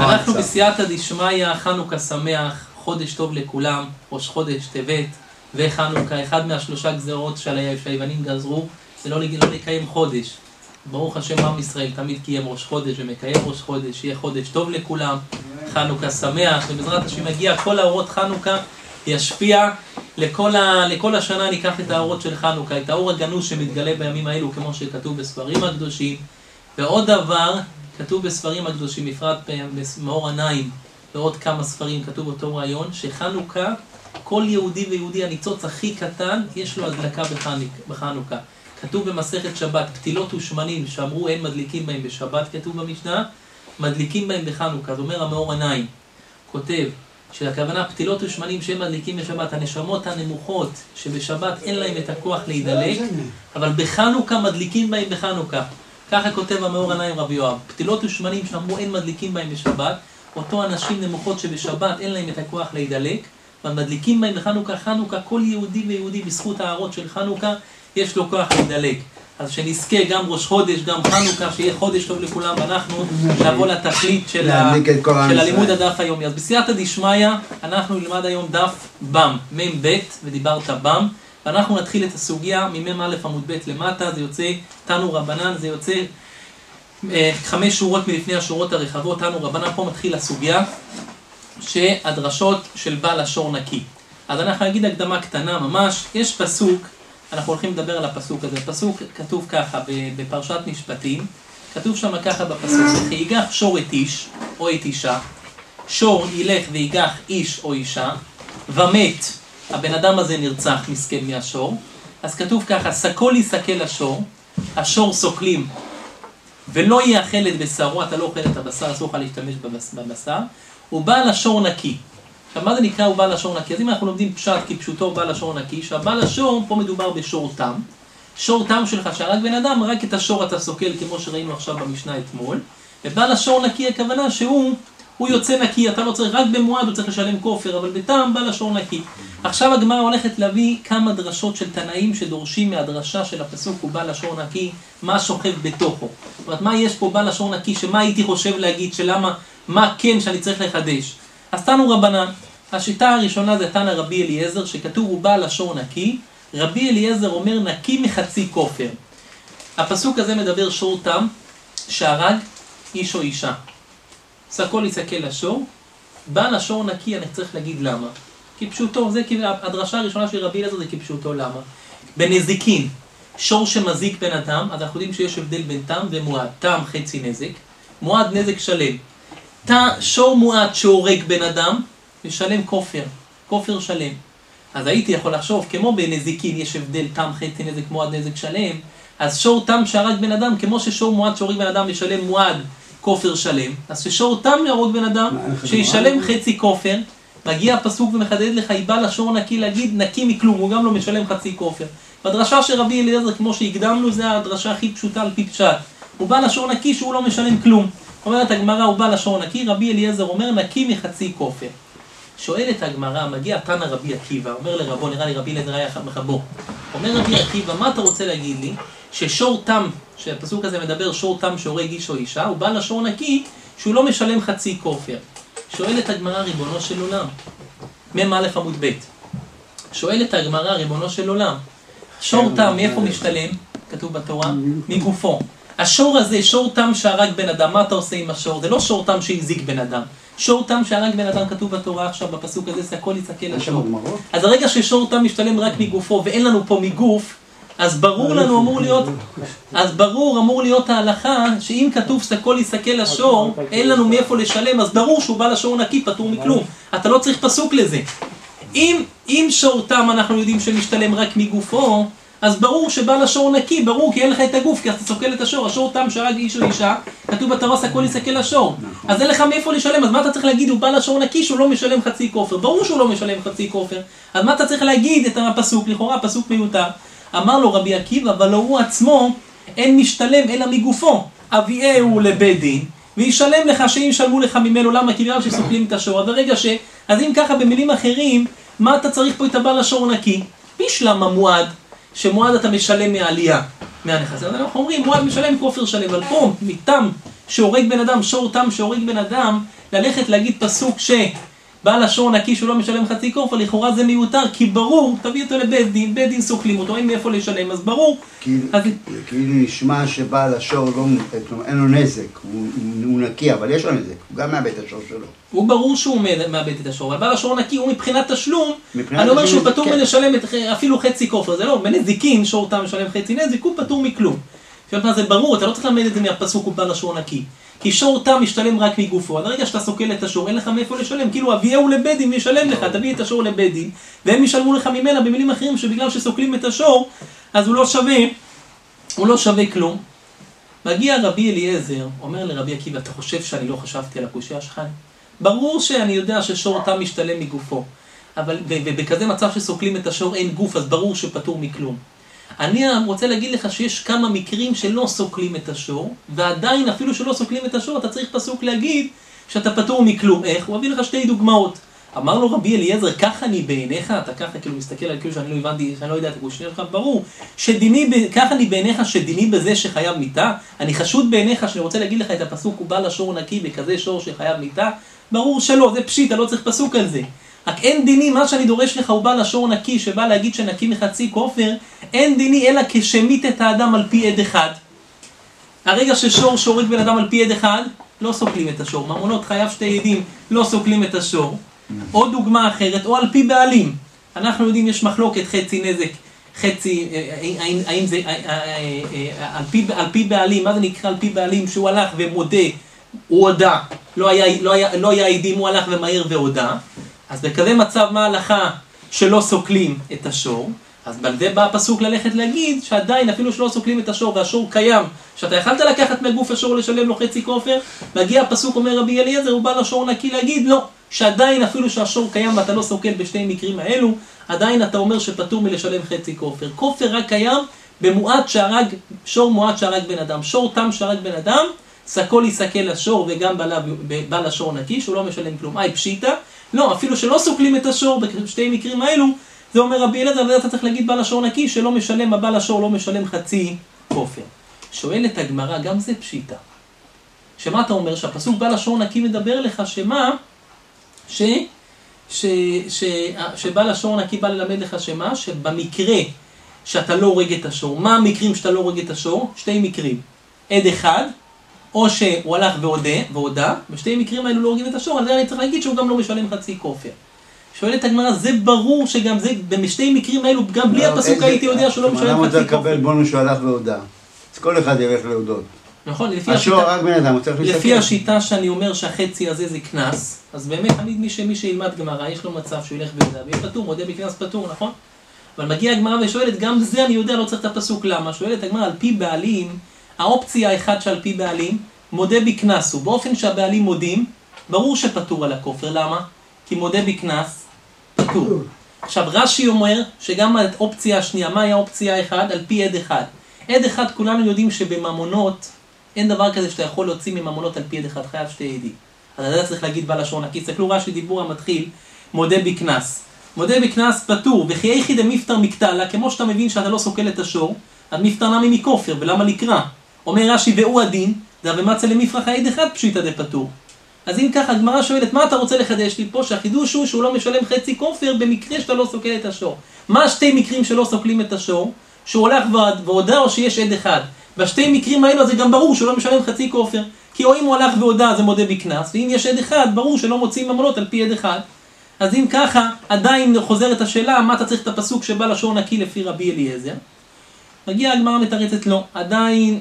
אנחנו בסייעתא דשמיא, חנוכה שמח, חודש טוב לכולם, ראש חודש טבת וחנוכה, אחד מהשלושה גזרות שהיוונים גזרו, זה לא לקיים חודש. ברוך השם עם ישראל תמיד קיים ראש חודש ומקיים ראש חודש, שיהיה חודש טוב לכולם, חנוכה שמח, ובעזרת השם מגיע כל האורות חנוכה, ישפיע לכל השנה. ניקח את האורות של חנוכה, את האור הגנוז שמתגלה בימים האלו, כמו שכתוב בספרים הקדושים. ועוד דבר, כתוב בספרים הקדושים, בפרט במאור עיניים, ועוד כמה ספרים כתוב אותו רעיון, שחנוכה, כל יהודי ויהודי, הניצוץ הכי קטן, יש לו הדלקה בחנוכה. כתוב במסכת שבת, פתילות ושמנים, שאמרו אין מדליקים בהם בשבת, כתוב במשנה, מדליקים בהם בחנוכה. זאת אומר המאור עיניים, כותב, שהכוונה פתילות ושמנים שהם מדליקים בשבת, הנשמות הנמוכות שבשבת אין להם את הכוח להידלק, אבל בחנוכה מדליקים בהם בחנוכה. ככה כותב המאור עיניים רבי יואב, פתילות ושמנים שאמרו אין מדליקים בהם בשבת, אותו אנשים נמוכות שבשבת אין להם את הכוח להידלק, ומדליקים בהם בחנוכה. חנוכה, כל יהודי ויהודי בזכות הארות של חנוכה יש לו כוח להידלק. אז שנזכה גם ראש חודש, גם חנוכה, שיהיה חודש טוב לכולם, ואנחנו נבוא לתכלית של הלימוד הדף היום. אז בסייעתא דשמיא אנחנו נלמד היום דף בם, מ"ב, ודיברת בם, ואנחנו נתחיל את הסוגיה ממ"א עמוד ב' למטה. זה יוצא תנו רבנן, זה יוצא 5 שורות מלפני השורות הרחבות. תנו רבנן, פה מתחיל הסוגיה שהדרשות של בעל השור נקי. אז אנחנו נגיד הקדמה קטנה ממש. יש פסוק, אנחנו הולכים לדבר על הפסוק הזה. פסוק כתוב ככה בפרשת משפטים, כתוב שם ככה בפסוק, ויגח שור את איש או את אישה, שור ילך ויגח איש או אישה, ומת, הבן אדם הזה נרצח מסכן מהשור. אז כתוב ככה, סקול יסקל השור, השור סוקלים ולא יאכל את בשרו, אתה לא אוכל את הבשר, אסור לך להשתמש בבשר, הוא בעל השור נקי. עכשיו מה זה נקרא הוא בעל השור נקי? אז אם אנחנו לומדים פשט כפשוטו בעל השור נקי, שהבעל השור, פה מדובר בשור תם, שור תם שלך שהרג בן אדם, רק את השור אתה סוקל כמו שראינו עכשיו במשנה אתמול, ובעל השור נקי הכוונה שהוא יוצא נקי, אתה לא צריך, רק במועד הוא צריך לשלם כופר, אבל בטעם בעל השור נקי. עכשיו הגמרא הולכת להביא כמה דרשות של תנאים שדורשים מהדרשה של הפסוק הוא בעל השור נקי, מה שוכב בתוכו. זאת אומרת, מה יש פה בעל השור נקי, שמה הייתי חושב להגיד, שלמה, מה כן שאני צריך לחדש. אז תנו רבנן, השיטה הראשונה זה תנא רבי אליעזר, שכתוב הוא בעל השור נקי. רבי אליעזר אומר נקי מחצי כופר. הפסוק הזה מדבר שור תם שהרג איש או אישה. סקול יסקל השור, בעל השור נקי, אני צריך להגיד למה. כפשוטו, זה הדרשה הראשונה של רבי אליעזר, זה כפשוטו למה. בנזיקין, שור שמזיק בן אדם, אז אנחנו יודעים שיש הבדל בין תם ומועד. תם חצי נזק, מועד נזק שלם. שור מועד שהורג בן אדם, משלם כופר שלם. אז הייתי יכול לחשוב, כמו בנזיקין יש הבדל תם חצי נזק, מועד נזק שלם, אז שור תם שהרג בן אדם, כמו ששור מועד שהורג בן אדם משלם מועד כופר שלם, אז ששור תם להרוג בן אדם, שישלם חצי כופר. מגיע הפסוק ומחדד לך, היא בא לשור נקי להגיד נקי מכלום, הוא גם לא משלם חצי כופר. בדרשה של רבי אליעזר, כמו שהקדמנו, זה הדרשה הכי פשוטה על פי פשט. הוא בא לשור נקי שהוא לא משלם כלום. אומרת הגמרא, הוא בא לשור נקי, רבי אליעזר אומר נקי מחצי כופר. שואלת הגמרא, מגיע תנא רבי עקיבא, אומר לרבו, נראה לי רבי אליעזר היה מחבו. אומר רבי עקיבא, מה אתה רוצה להגיד לי? ששור תם, שהפסוק הזה מדבר שור תם שהורג איש או אישה, הוא בא לשור נקי שהוא לא משלם חצי כופר. שואלת הגמרא, ריבונו של עולם, מ"א עמוד ב', שואלת הגמרא, ריבונו של עולם, שור תם מאיפה משתלם? כתוב בתורה, מגופו. השור הזה, שור תם שהרג בן אדם, מה אתה עושה עם השור? זה לא שור תם שהזיק בן אדם. שור תם שהרג בן אדם, כתוב בתורה עכשיו בפסוק הזה, סקול יסקל השור. אז הרגע ששור תם משתלם רק מגופו ואין לנו פה מגוף, אז ברור לנו, אמור להיות ההלכה, שאם כתוב סקול יסקל השור, אין לנו מאיפה לשלם, אז ברור שהוא בא לשור נקי, פטור מכלום. אתה לא צריך פסוק לזה. אם שור תם אנחנו יודעים שמשתלם רק מגופו, אז ברור שבא לשור נקי, ברור כי אין לך את הגוף, כי אתה סוקל את השור. השור תם שהרג איש או אישה, כתוב בתורה סקול יסקל השור. אז אין לך מאיפה לשלם, אז מה אתה צריך להגיד? הוא בא לשור נקי שהוא לא משלם חצי כופר. ברור שהוא לא משלם חצי כופר. אז מה אתה צריך להגיד את הפסוק? לכאורה פסוק מיותר. אמר לו רבי עקיבא, אבל הוא עצמו אין משתלם אלא מגופו. אביאהו לבית דין, וישלם לך שאם שלמו לך ממנו, למה? כי בגלל שסוקלים את השור. אז אם ככה במילים אחרים, מה אתה צריך פה את הבעל השור נקי? בשלם המועד, שמועד אתה משלם מעלייה. מהנכסים. אז אנחנו אומרים, מועד משלם כופר שלם, אבל פה, מתם שהורג בן אדם, שור תם שהורג בן אדם, ללכת להגיד פסוק שבעל השור נקי שהוא לא משלם חצי כופר, לכאורה זה מיותר, כי ברור, תביא אותו לבית דין, בית דין סוכלים אותו, אין מאיפה לשלם, אז ברור. כאילו נשמע שבעל השור אין לו נזק, הוא נקי, אבל יש לו נזק, הוא גם מאבד את השור שלו. הוא ברור שהוא מאבד את השור, אבל בעל השור נקי הוא מבחינת תשלום, אני אומר שהוא פטור מלשלם אפילו חצי כופר, זה לא, בנזיקין שור תם משלם חצי נזק, הוא פטור מכלום. זה ברור, אתה לא צריך ללמד את זה מהפסוק ובעל השור נקי. כי שור תם משתלם רק מגופו, עד הרגע שאתה סוקל את השור, אין לך מאיפה לשלם, כאילו אביהו לבית דין וישלם לך, תביא את השור לבית דין, והם ישלמו לך ממנה במילים אחרים שבגלל שסוקלים את השור, אז הוא לא שווה כלום. מגיע רבי אליעזר, אומר לרבי עקיבא, אתה חושב שאני לא חשבתי על הקושיה שלך? ברור שאני יודע ששור תם משתלם מגופו, אבל ובכזה מצב שסוקלים את השור אין גוף, אז ברור שפטור מכלום. אני רוצה להגיד לך שיש כמה מקרים שלא סוקלים את השור, ועדיין אפילו שלא סוקלים את השור, אתה צריך פסוק להגיד שאתה פטור מכלום. איך? הוא הביא לך שתי דוגמאות. אמר לו רבי אליעזר, ככה אני בעיניך, אתה ככה כאילו מסתכל על כאילו שאני לא הבנתי, שאני לא יודע את הקושיה שלך, ברור, ככה אני בעיניך שדיני בזה שחייב מיתה, אני חשוד בעיניך שאני רוצה להגיד לך את הפסוק, הוא בא לשור נקי בכזה שור שחייב מיתה, ברור שלא, זה פשיט, אתה לא צריך פסוק על זה. רק אין דיני, מה שאני דורש לך הוא בא לשור נקי, שבא להגיד שנקי מחצי כופר, אין דיני אלא כשמית את האדם על פי עד אחד. הרגע ששור שורק בן אדם על פי עד אחד, לא סוקלים את השור. ממונות חייב שתי עדים, לא סוקלים את השור. או דוגמה אחרת, או על פי בעלים. אנחנו יודעים, יש מחלוקת חצי נזק, חצי, האם זה, על פי בעלים, מה זה נקרא על פי בעלים? שהוא הלך ומודה, הוא הודה, לא היה עדים, הוא הלך ומהיר והודה. אז בכזה מצב מה ההלכה שלא סוקלים את השור, אז בזה בא הפסוק ללכת להגיד שעדיין אפילו שלא סוקלים את השור והשור קיים, שאתה יכלת לקחת מהגוף השור לשלם לו חצי כופר, מגיע הפסוק אומר רבי אליעזר, הוא בא לשור נקי להגיד לא, שעדיין אפילו שהשור קיים ואתה לא סוקל בשני מקרים האלו, עדיין אתה אומר שפטור מלשלם חצי כופר. כופר רק קיים במועט שהרג, שור מועט שהרג בן אדם, שור תם שהרג בן אדם, סקול יסקל לשור וגם בא לשור נקי שהוא לא משלם כלום. פשיטה, לא, אפילו שלא סוקלים את השור בשתי מקרים האלו, זה אומר רבי אליעזר, אבל אתה צריך להגיד בעל השור נקי שלא משלם, הבעל השור לא משלם חצי כופר. שואלת הגמרא, גם זה פשיטה. שמה אתה אומר? שהפסוק בעל השור נקי מדבר לך שמה? שבעל השור נקי בא ללמד לך שמה? שבמקרה שאתה לא הורג את השור, מה המקרים שאתה לא הורג את השור? שתי מקרים. עד אחד, או שהוא הלך והודה, בשתי מקרים האלו לא הורגים את השור, על זה אני צריך להגיד שהוא גם לא משלם חצי כופר. שואלת הגמרא, זה ברור שגם זה, בשתי מקרים האלו, גם בלי הפסוק הייתי יודע שהוא לא משלם חצי כופר. למה אתה לקבל בונוס שהוא הלך והודה? אז כל אחד ילך להודות. נכון, לפי השיטה שאני אומר שהחצי הזה זה כנס, אז באמת תמיד מי שילמד גמרא, יש לו מצב שהוא ילך והודה, ויהיה פטור, מודה בכנס פטור, נכון? אבל מגיע הגמרא ושואלת, גם זה אני יודע, לא צריך את הפסוק, למה? שואלת הגמרא, על פי בעלים, האופציה האחד שעל פי בעלים, מודה בכנס, ובאופן שהבעלים מודים, ברור שפטור על הכופר, למה? כי מודה בכנס, פטור. עכשיו רש"י אומר שגם האופציה השנייה, מהי האופציה האחד? על פי עד אחד. עד אחד כולנו יודעים שבממונות, אין דבר כזה שאתה יכול להוציא מממונות על פי עד אחד, חייב שתי עדים. אז אתה צריך להגיד בעל לשון נקי, תסתכלו רש"י דיבור המתחיל, מודה בכנס. מודה בכנס פטור, וכי איכי דמפטר מקטלה, כמו שאתה מבין שאתה לא סוקל את השור, אז מפטר נמי מכופר, ולמה לקרא? אומר רש"י והוא הדין, דאבמצא למפרח העד אחד פשיטא דפטור. אז אם ככה, הגמרא שואלת, מה אתה רוצה לחדש לי פה? שהחידוש הוא שהוא לא משלם חצי כופר במקרה שאתה לא סוקל את השור. מה השתי מקרים שלא סוקלים את השור? שהוא הולך והודה או שיש עד אחד. בשתי מקרים האלו זה גם ברור שהוא לא משלם חצי כופר. כי או אם הוא הלך והודה זה מודה בכנס, ואם יש עד אחד, ברור שלא מוצאים ממונות על פי עד אחד. אז אם ככה, עדיין חוזרת השאלה, מה אתה צריך את הפסוק שבא לשור נקי לפי רבי אליעזר? מגיע הגמרא מתרצת לא, עדיין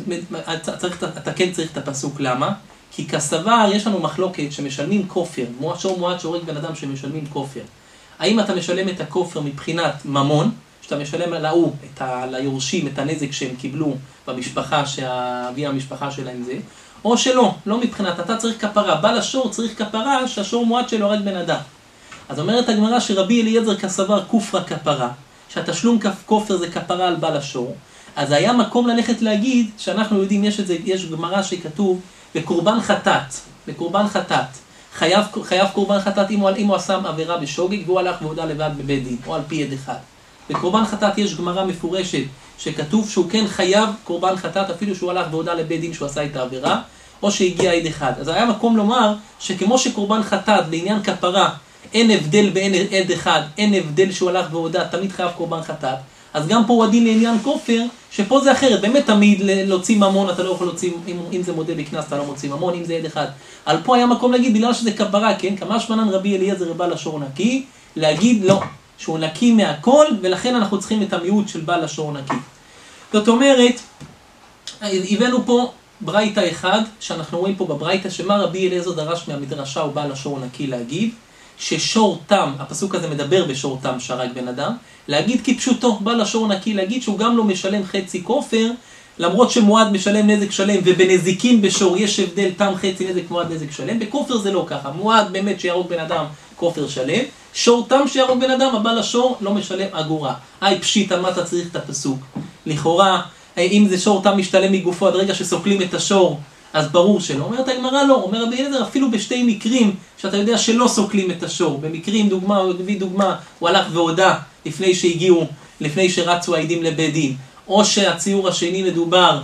אתה כן צריך את הפסוק, למה? כי כסבר יש לנו מחלוקת שמשלמים כופר, שור מועט שהורג בן אדם שמשלמים כופר. האם אתה משלם את הכופר מבחינת ממון, שאתה משלם להוא, ליורשים, את הנזק שהם קיבלו במשפחה, שאבי המשפחה שלהם זה, או שלא, לא מבחינת, אתה צריך כפרה, בעל השור צריך כפרה שהשור מועט שלו הורג בן אדם. אז אומרת הגמרא שרבי אליעזר כסבר כופרה כפרה, שהתשלום כופר זה כפרה על בעל השור, אז היה מקום ללכת להגיד שאנחנו יודעים, יש גמרא שכתוב בקורבן חטאת, חייב קורבן חטאת אם הוא עשה עבירה בשוגג והוא הלך והודה לבד בבית דין, או על פי עד אחד. בקורבן חטאת יש גמרא מפורשת שכתוב שהוא כן חייב קורבן חטאת, אפילו שהוא הלך והודע לבית דין שהוא עשה את העבירה, או שהגיע עד אחד. אז היה מקום לומר שכמו שקורבן חטאת בעניין כפרה, אין הבדל בין עד אחד, אין הבדל שהוא הלך והודע, תמיד חייב קורבן חטאת. אז גם פה הוא הדין לעניין כופר, שפה זה אחרת, באמת תמיד להוציא ממון, אתה לא יכול להוציא, אם זה מודה בקנס אתה לא מוציא ממון, אם זה עד אחד. על פה היה מקום להגיד, בגלל שזה כפרה, כן? כמה שמנן רבי אליעזר בעל השור נקי, להגיד לא, שהוא נקי מהכל, ולכן אנחנו צריכים את המיעוט של בעל השור נקי. זאת אומרת, הבאנו פה ברייתא אחד, שאנחנו רואים פה בברייתא, שמה רבי אליעזר דרש מהמדרשה הוא בעל השור נקי להגיד, ששור תם, הפסוק הזה מדבר בשור תם שהרג בן אדם, להגיד כפשוטו, בעל השור נקי, להגיד שהוא גם לא משלם חצי כופר, למרות שמועד משלם נזק שלם, ובנזיקין בשור יש הבדל תם חצי נזק מועד נזק שלם, בכופר זה לא ככה, מועד באמת שירוג בן אדם כופר שלם, שור תם שירוג בן אדם, הבעל השור לא משלם אגורה. פשיטא, מה אתה צריך את הפסוק? לכאורה, אם זה שור תם משתלם מגופו עד רגע שסוקלים את השור, אז ברור שלא. אומרת הגמרא לא, אומר רבי אליעזר אפילו בשתי מקרים שאתה יודע שלא סוקלים את השור. במקרים, דוגמה, הוא הביא דוגמה, הוא הלך והודע לפני שהגיעו, לפני שרצו העדים לבית דין. או שהציור השני מדובר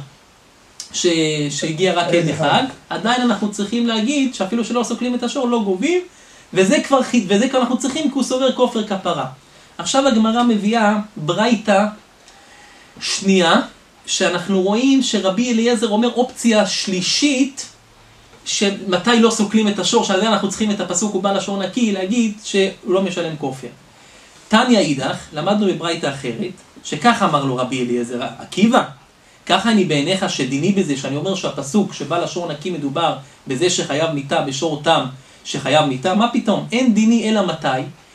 שהגיע רק עד אחד, עדיין אנחנו צריכים להגיד שאפילו שלא סוקלים את השור לא גובים, וזה כבר אנחנו צריכים כי הוא סובר כופר כפרה. עכשיו הגמרא מביאה ברייתא שנייה, שאנחנו רואים שרבי אליעזר אומר אופציה שלישית, שמתי לא סוקלים את השור, שעל זה אנחנו צריכים את הפסוק ובעל השור נקי, להגיד שהוא לא משלם כופר. תניא אידך, למדנו בברייתא אחרת, שכך אמר לו רבי אליעזר, עקיבא, ככה אני בעיניך שדיני בזה, שאני אומר שהפסוק שבעל השור נקי מדובר בזה שחייב מיתה בשור תם, שחייב מיתה, מה פתאום? אין דיני אלא מתי?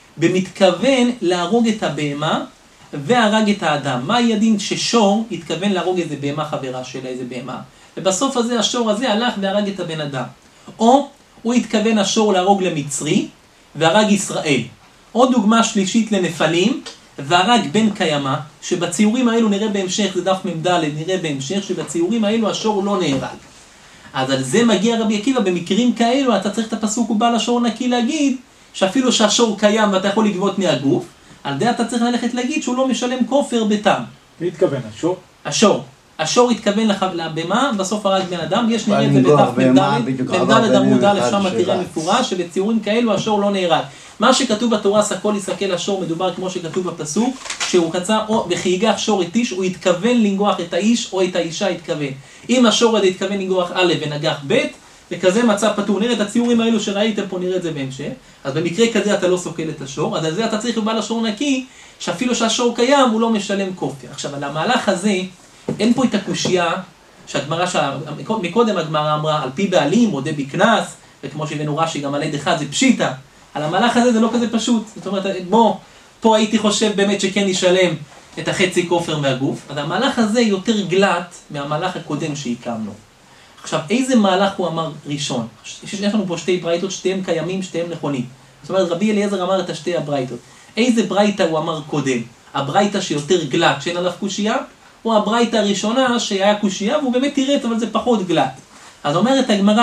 במתכוון להרוג את הבהמה, והרג את האדם. מה ידין ששור התכוון להרוג איזה בהמה חברה שלה, איזה בהמה? ובסוף הזה השור הזה הלך והרג את הבן אדם. או הוא התכוון השור להרוג למצרי והרג ישראל. או דוגמה שלישית לנפלים, והרג בן קיימה, שבציורים האלו נראה בהמשך, זה דף מ"ד, נראה בהמשך שבציורים האלו השור לא נהרג. אז על זה מגיע רבי עקיבא, במקרים כאלו אתה צריך את הפסוק ובעל השור נקי להגיד, שאפילו שהשור קיים ואתה יכול לגבות מהגוף, על זה אתה צריך ללכת להגיד שהוא לא משלם כופר בתם. מי התכוון? השור? השור התכוון לבמה, בסוף הרג בן אדם, יש נראה את זה בדף מ"ד עמוד א', שם תראה מפורש, שבציורים כאלו השור לא נהרג. מה שכתוב בתורה, סקול יסכל השור, מדובר כמו שכתוב בפסוק, שהוא קצר, וכי ייגח שור את איש, הוא התכוון לנגוח את האיש או את האישה התכוון. אם השור הזה התכוון לנגוח א' ונגח ב', וכזה מצב פטור. נראה את הציורים האלו שראיתם פה, נראה את זה בהמשך. אז במקרה כזה אתה לא סוקל את השור, אז על זה אתה צריך לבעל השור נקי, שאפילו שהשור קיים הוא לא משלם כופר. עכשיו, על המהלך הזה, אין פה את הקושייה, שהגמרא, מקודם הגמרא אמרה, על פי בעלים, מודה בקנס, וכמו שהבאנו רש"י, גם על עד אחד זה פשיטא. על המהלך הזה זה לא כזה פשוט. זאת אומרת, פה הייתי חושב באמת שכן ישלם את החצי כופר מהגוף, אז המהלך הזה יותר גלט מהמהלך הקודם שהקמנו. עכשיו, איזה מהלך הוא אמר ראשון? יש לנו פה שתי ברייתות, שתיהם קיימים, שתיהם נכונים. זאת אומרת, רבי אליעזר אמר את השתי הברייתות. איזה ברייתא הוא אמר קודם? הברייתא שיותר גלט, שאין עליו קושייה, או הברייתא הראשונה שהיה קושייה, והוא באמת תירץ, אבל זה פחות גלט. אז אומרת הגמרא,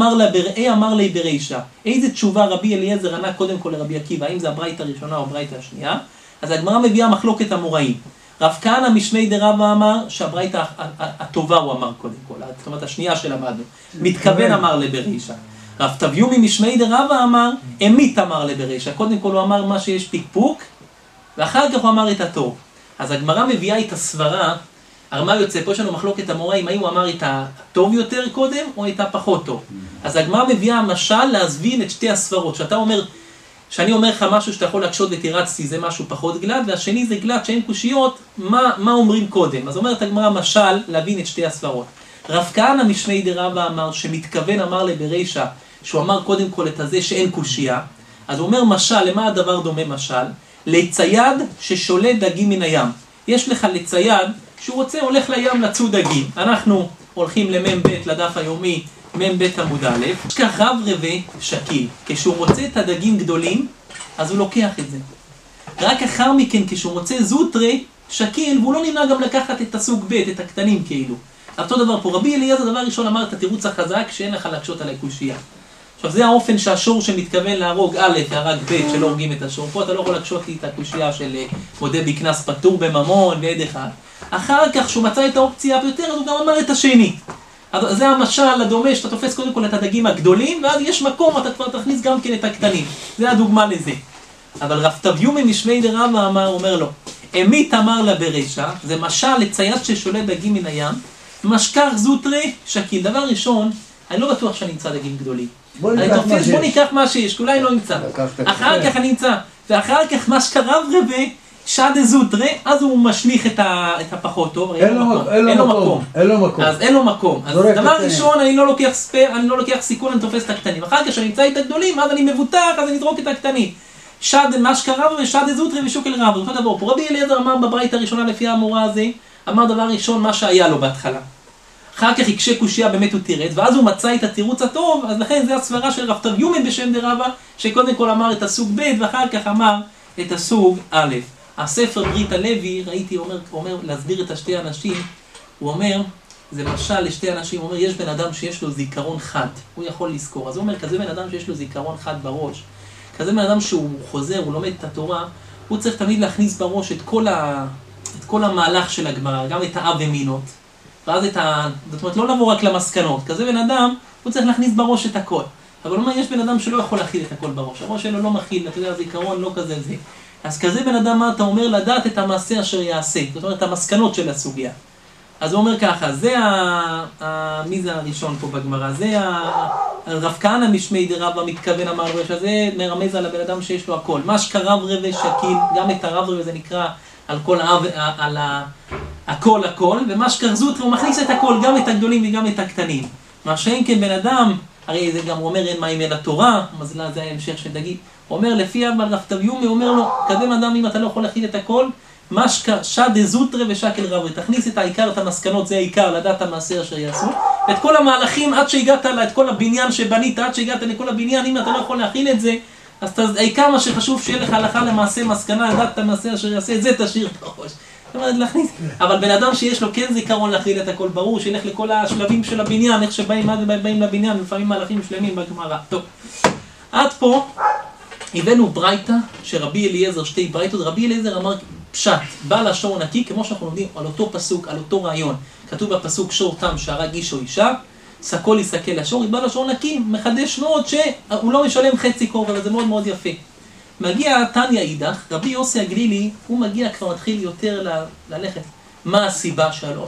אמר לי ברישא. איזה תשובה רבי אליעזר ענה קודם כל לרבי עקיבא, האם זה הברייתא הראשונה או הברייתא השנייה? אז הגמרא מביאה מחלוקת המוראים. רב כהנא משמי דרבא אמר שהברייתא הטובה הוא אמר קודם כל, זאת אומרת השנייה שלמדנו. מתכוון אמר לברישא. רב תביומי משמי דרבא אמר, אמית אמר לברישא. קודם כל הוא אמר מה שיש פיקפוק, ואחר כך הוא אמר את הטוב. אז הגמרא מביאה את הסברה, הרמה יוצא, פה יש לנו מחלוקת המוראים, האם הוא אמר את הטוב יותר קודם או את הפחות טוב. אז הגמרא מביאה משל להסבין את שתי הסברות, שאתה אומר, שאני אומר לך משהו שאתה יכול להקשות ותירצתי, זה משהו פחות גלט, והשני זה גלט שאין קושיות, מה אומרים קודם? אז אומרת הגמרא משל להבין את שתי הסברות. רב כהנא משמי דרבא אמר שמתכוון אמר לברישא, שהוא אמר קודם כל את הזה שאין קושייה, אז הוא אומר משל, למה הדבר דומה משל? לצייד ששולט דגים מן הים. יש לך לצייד שהוא הולך לים לצוד דגים. אנחנו הולכים למ"ב לדף היומי, מ"ב עמוד א', יש כך רב רבה שקיל. כשהוא מוצא את הדגים גדולים, אז הוא לוקח את זה. רק אחר מכן, כשהוא מוצא זוטרי, שקיל, והוא לא נמנע גם לקחת את הסוג ב', את הקטנים כאילו. אותו דבר פה, רבי אליעזר דבר ראשון אמר את התירוץ החזק, שאין לך להקשות עלי קושייה. עכשיו זה האופן שהשור שמתכוון להרוג א' והרג ב' שלא הורגים את השור. פה אתה לא יכול להקשות לי את הקושייה של מודה בקנס פטור בממון ועד אחד. אחר כך, שהוא מצא את האופציה ביותר, אז הוא גם אמר את השני. אז זה המשל הדומה, שאתה תופס קודם כל את הדגים הגדולים, ואז יש מקום, אתה כבר תכניס גם כן את הקטנים. זה הדוגמה לזה. אבל רב תביומי משמי דרבא אומר לו, אמית אמר לה ברשע, זה משל לצייד ששולט דגים מן הים, משכח זוטרי שקיל. דבר ראשון, אני לא בטוח שאני אמצא דגים גדולים. בוא ניקח מה שיש, אולי לא נמצא. אחר כך אני אמצא, ואחר כך מה שקרב רבה, שד זוטרי, אז הוא משליך את הפחות טוב, אין לו מקום. אז אין לו מקום. אז דבר ראשון, אני לא לוקח סיכון, אני תופס את הקטנים. אחר כך שאני אמצא את הגדולים, אז אני מבוטח, אז אני אזרוק את הקטנים. שד, מה שקרב ושד זוטרי ושוקל רב. אותו דבר פה. רבי אליעזר אמר בברייתא הראשונה לפי האמורה הזה, אמר דבר ראשון מה שהיה לו בהתחלה. אחר כך יקשה קושיה באמת הוא תירץ, ואז הוא מצא את התירוץ הטוב, אז לכן זה הסברה של רב תביומי בשם דרבא, שקודם כל אמר את הסוג ב' ואחר כך אמר את הסוג א'. הספר ברית הלוי, ראיתי, אומר להסביר את השתי אנשים, הוא אומר, זה משל לשתי אנשים, הוא אומר, יש בן אדם שיש לו זיכרון חד, הוא יכול לזכור. אז הוא אומר, כזה בן אדם שיש לו זיכרון חד בראש, כזה בן אדם שהוא חוזר, הוא לומד את התורה, הוא צריך תמיד להכניס בראש את כל המהלך של הגמרא, גם את האב ומינות, ואז זאת אומרת, לא לבוא רק למסקנות. כזה בן אדם, הוא צריך להכניס בראש את הכל. אבל הוא אומר, יש בן אדם שלא יכול להכיל את הכל בראש. הראש שלו לא מכיל, אתה יודע, הזיכרון לא כזה זה. אז כזה בן אדם, מה אתה אומר? לדעת את המעשה אשר יעשה. זאת אומרת, המסקנות של הסוגיה. אז הוא אומר ככה, זה מי זה הראשון פה בגמרא? זה הרב כהנא משמי דרבא מתכוון אמר שזה מרמז על הבן אדם שיש לו הכל. מה שקרב רבע שקיל, גם את הרב רבע זה נקרא על כל על הכל, ומה שקרזות הוא מכניס את הכל, גם את הגדולים וגם את הקטנים. מה שאין כן בן אדם, הרי זה גם הוא אומר אין מים אל התורה, מזלה זה ההמשך של דגי. הוא אומר לפי אבל רב תביומי, הוא אומר לו, כזה בן אדם אם אתה לא יכול להכיל את הכל, מה שד זוטרי ושקל רב, תכניס את העיקר, את המסקנות, זה העיקר, לדעת המעשה אשר יעשו. ואת כל המהלכים עד שהגעת לה, את כל הבניין שבנית, עד שהגעת לכל הבניין, אם אתה לא יכול להכיל את זה, אז העיקר מה שחשוב שיהיה לך הלכה למעשה מסקנה, לדעת את המעשה אשר יעשה, את זה תשאיר בראש. זאת אומרת, להכניס. אבל בן אדם שיש לו כן זיכרון להכיל את הכל, ברור שילך לכל השלבים של הבניין, איך שבאים לבניין, לפעמים מהלכים שלמים בגמרא. טוב. עד פה הבאנו ברייתא שרבי אליעזר, שתי ברייתות, רבי אליעזר אמר פשט, בעל השור נקי, כמו שאנחנו לומדים על אותו פסוק, על אותו רעיון. כתוב בפסוק שור תם שהרג איש או אישה, סקול יסקל לשור, בעל השור נקי, מחדש מאוד שהוא לא משלם חצי כור, אבל זה מאוד מאוד יפה. מגיע תניא אידך, רבי יוסי הגלילי, הוא מגיע כבר מתחיל יותר ללכת. מה הסיבה שלו?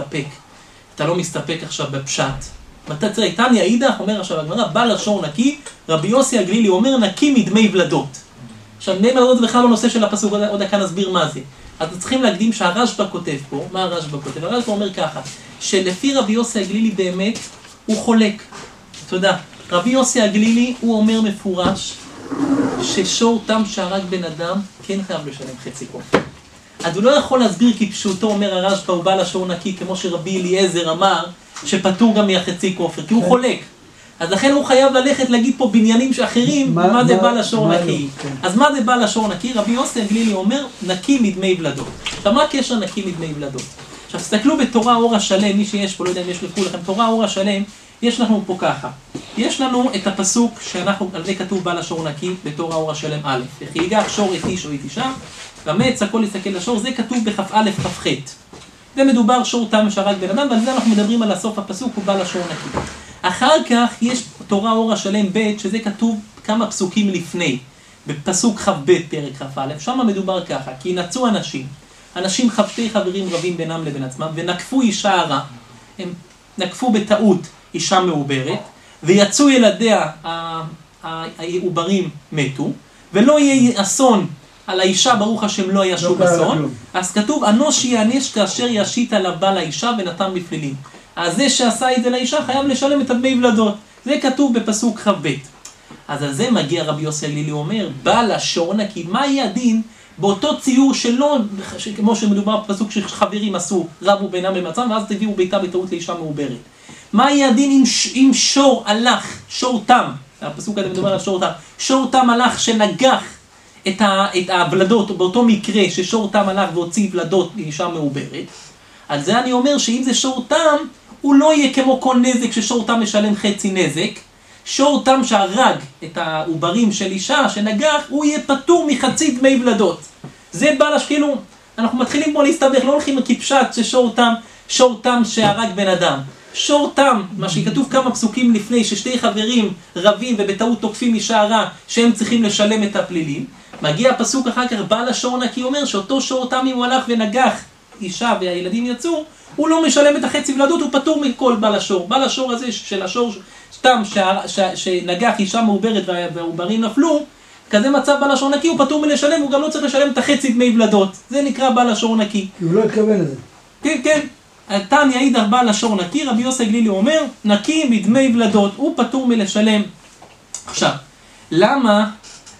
אתה לא מסתפק עכשיו בפשט. ואתה תראה, תניא אידך אומר עכשיו הגמרא, בעל השור נקי, רבי יוסי הגלילי אומר נקי מדמי ולדות. עכשיו, דמי ולדות זה בכלל בנושא של הפסוק, עוד כאן נסביר מה זה. אז צריכים להקדים שהרשב"א כותב פה, מה הרשב"א כותב? הרשב"א אומר ככה, שלפי רבי יוסי הגלילי באמת, הוא חולק. תודה. רבי יוסי הגלילי, הוא אומר מפורש, ששור תם שהרג בן אדם, כן חייב לשלם חצי כופר. אז הוא לא יכול להסביר כפשוטו, אומר הרשב"א, הוא בעל השור נקי, כמו שרבי אליעזר אמר, שפטור גם מהחצי כופר, כי הוא חולק. אז לכן הוא חייב ללכת להגיד פה בניינים שאחרים, מה זה בעל השור נקי. אז מה זה בעל השור נקי? רבי יוסי הגלילי אומר, נקי מדמי ולדות. עכשיו, מה הקשר נקי מדמי ולדות? עכשיו, תסתכלו בתורה אור השלם, מי שיש פה, לא יודע אם יש לכו לכם, תורה אור השלם, יש לנו פה ככה. יש לנו את הפסוק שאנחנו, על זה כתוב בעל השור נקי, בתורה אור השלם א', וכי יגח שור את איש או את אישה, ומץ הכל יסתכל לשור, זה כתוב בכ"א כ"ח. זה מדובר שור תם שהרג בן אדם, ועל זה אנחנו מדברים על הסוף הפסוק, הוא בעל השור נקי. אחר כך יש תורה אור השלם ב', שזה כתוב כמה פסוקים לפני, בפסוק כ"ב פרק כ"א, שם מדובר ככה, כי נצאו אנשים שתי חברים רבים בינם לבין עצמם, ונקפו אישה הרע, הם נקפו בטעות אישה מעוברת, ויצאו ילדיה, העוברים מתו, ולא יהיה אסון על האישה, ברוך השם לא היה שום אסון, אז כתוב, אנוש יענש כאשר ישית עליו בעל האישה ונתן בפלילים. אז זה שעשה את זה לאישה חייב לשלם את הדמי ולדות. זה כתוב בפסוק כ"ב. אז על זה מגיע רבי יוסי הגלילי, אומר, בעל השור נקי, מה יהיה הדין באותו ציור שלא, כמו שמדובר בפסוק שחברים עשו, רבו בינם למצם, ואז תביאו ביתה בטעות לאישה מעוברת. מה יהיה הדין אם שור הלך, שור תם, הפסוק הזה מדובר על שור תם, שור תם הלך שנגח את הוולדות, באותו מקרה ששור תם הלך והוציא ולדות לאישה מעוברת, על זה אני אומר שאם זה שור תם, הוא לא יהיה כמו כל נזק ששור תם משלם חצי נזק. שור תם שהרג את העוברים של אישה שנגח, הוא יהיה פטור מחצי דמי ולדות. זה בעל כאילו, אנחנו מתחילים פה להסתבך, לא הולכים כפשט שור תם שהרג בן אדם. שור תם, מה שכתוב כמה פסוקים לפני, ששתי חברים רבים ובטעות תוקפים אישה רע, שהם צריכים לשלם את הפלילים. מגיע הפסוק אחר כך, בעל השור נקי אומר, שאותו שור תם אם הוא הלך ונגח אישה והילדים יצאו, הוא לא משלם את החצי ולדות, הוא פטור מכל בעל השור. בעל השור הזה של השור תם שנגח אישה מעוברת והעוברים נפלו, כזה מצב בעל השור נקי, הוא פטור מלשלם, הוא גם לא צריך לשלם את החצי דמי ולדות. זה נקרא בעל השור נקי. כי הוא לא התכוון לזה. כן, כן. תניא העיד בעל השור נקי, רבי יוסי הגלילי אומר, נקי מדמי ולדות, הוא פטור מלשלם. עכשיו, למה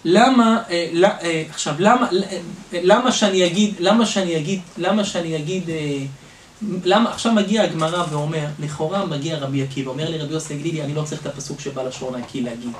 עכשיו מגיע הגמרא ואומר, לכאורה מגיע רבי עקיבא, אומר לי רבי יוסי הגלילי, אני לא צריך את הפסוק שבעל השור נקי להגיד,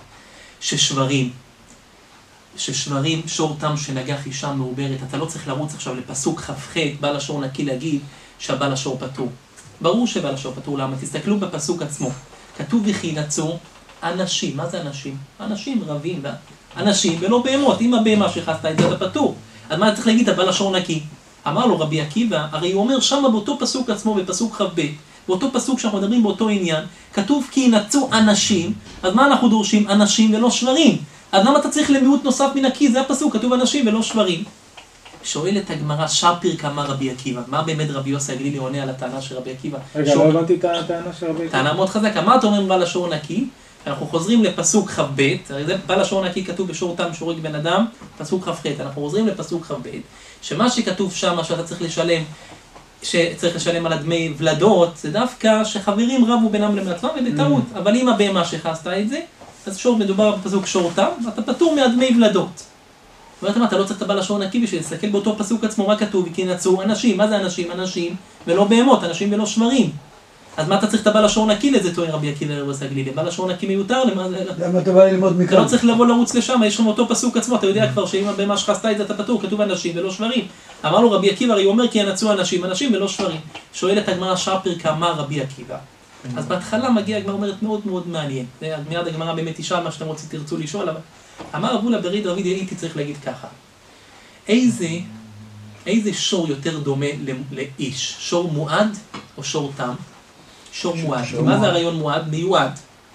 ששברים, שור תם שנגח אישה מעוברת, אתה לא צריך לרוץ עכשיו לפסוק כ"ח, בעל השור נקי להגיד שהבעל השור פטור. ברור שבעל השור פטור, למה? תסתכלו בפסוק עצמו. כתוב וכי נצור אנשים. מה זה אנשים? אנשים רבים, אנשים ולא בהמות. אם הבהמה שחסת את זה אתה פטור. אז מה צריך להגיד? הבעל השור נקי. אמר לו רבי עקיבא, הרי הוא אומר שם באותו פסוק עצמו, בפסוק כ"ב, באותו פסוק שאנחנו מדברים באותו עניין, כתוב כי נצור אנשים, אז מה אנחנו דורשים? אנשים ולא שברים. אז למה אתה צריך למיעוט נוסף מנקי? זה הפסוק, כתוב אנשים ולא שברים. שואלת הגמרא, שפיר כמה רבי עקיבא. מה באמת רבי יוסי הגלילי עונה על הטענה של רבי עקיבא? רגע, לא הבנתי את הטענה של רבי עקיבא. טענה מאוד חזקה. מה אתה אומר בעל השור נקי? אנחנו חוזרים לפסוק כ"ב, בעל השור נקי כתוב בשור תם שהורג בן אדם, פסוק כ"ח. אנחנו חוזרים לפסוק כ"ב, שמה שכתוב שם, שאתה צריך לשלם על הדמי ולדות, זה דווקא שחברים רבו בינם לבין עצמם ובטעות. אבל אם הבהמה שחסת את זה, אז מדובר בפסוק שור תם, אתה פטור מהדמי ולדות. אתה לא צריך את הבעל השור נקי בשביל להסתכל באותו פסוק עצמו, רק כתוב, כי נצור אנשים. מה זה אנשים? אנשים ולא בהמות, אנשים ולא שברים. אז מה אתה צריך את הבעל השור נקי לזה, טוען רבי עקיבא רבי יוסי הגלילי? בעל השור נקי מיותר, למה אתה בא ללמוד מכאן? אתה לא צריך לבוא לרוץ לשם, יש לך אותו פסוק עצמו, אתה יודע כבר שאם הבהמה שחסתה את זה אתה פטור, כתוב אנשים ולא שברים. אמר לו רבי עקיבא, הרי הוא אומר כי נצרו אנשים, אנשים ולא שברים. שואלת הגמרא שפיר כמה רבי עקיבא. אז בהתחלה מגיע הגמרא אומרת מאוד מאוד מעניין. מיד הגמרא באמת תשאל מה שאתם רוצים תרצו לשאול, אבל אמר רבו לברי דוד, הייתי צריך להגיד ככה. איזה שור יותר דומה לאיש? שור מועד או שור תם? שור מועד. מה זה הרעיון מועד? מיועד.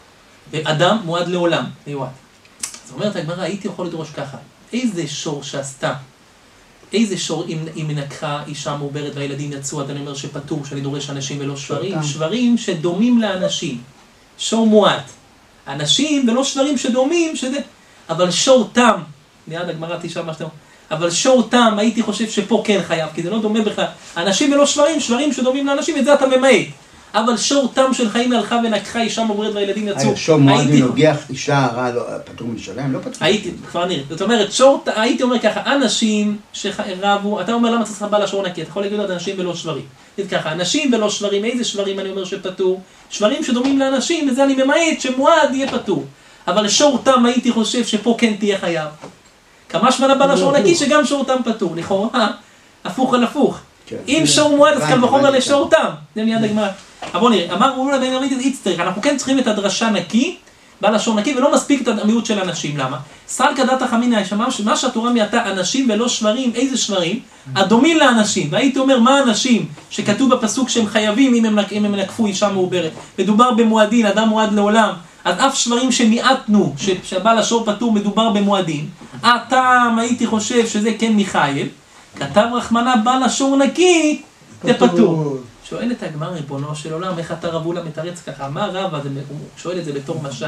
ואדם מועד לעולם. מיועד. אז אומרת הגמרא, הייתי יכול לדרוש ככה. איזה שור שעשתה? איזה שור אם נקחה אישה מעוברת והילדים יצאו, אז אני אומר שפטור, שאני דורש אנשים ולא שברים? שברים שדומים לאנשים. שור מועד. אנשים ולא שברים שדומים, שזה... אבל שור תם, מיד הגמרא תשאל מה שאתם... אבל שור תם, הייתי חושב שפה כן חייב, כי זה לא דומה בכלל. אנשים ולא שברים, שברים שדומים לאנשים, את זה אתה ממעט. אבל שור תם של חיים הלכה ונקחה אישה מעוברת והילדים יצאו. שור מועד ונוגח אישה רע, פטור משלם, לא פטור. הייתי, כבר נראה. זאת אומרת, הייתי אומר ככה, אנשים שרבו, אתה אומר למה צריך בעל השור נקי? אתה יכול להגיד עוד אנשים ולא שברים. תגיד ככה, אנשים ולא שברים, איזה שברים אני אומר שפטור? שברים שדומים לאנשים, וזה אני ממעט שמועד יהיה פטור. אבל שור תם הייתי חושב שפה כן תהיה חייב. כמה שמנה בעל השור נקי שגם שור תם פטור, לכאורה, הפוך על הפוך. אם שור מועד, אז כאן וחומר לשור תם. זה מיד הגמרא. אבל בוא נראה, אמר רבו לבן ירמית, אנחנו כן צריכים את הדרשה נקי, בעל השור נקי, ולא מספיק את המיעוט של אנשים. למה? סלקא דתא חמינא, מה שהתורה מייתה אנשים ולא שברים, איזה שברים? הדומים לאנשים. והייתי אומר, מה האנשים שכתוב בפסוק שהם חייבים אם הם נקפו אישה מעוברת? מדובר במועדין, אדם מועד לעולם. אז אף שברים שמיעטנו, שהבעל השור פטור מדובר במועדים, הטעם הייתי חושב שזה כן מחייב, כתב רחמנה בעל השור נקי, זה פטור. שואלת הגמרא, ריבונו של עולם, איך אתה רבו לה מתרץ ככה? מה רבא? הוא שואל את זה בתור משל.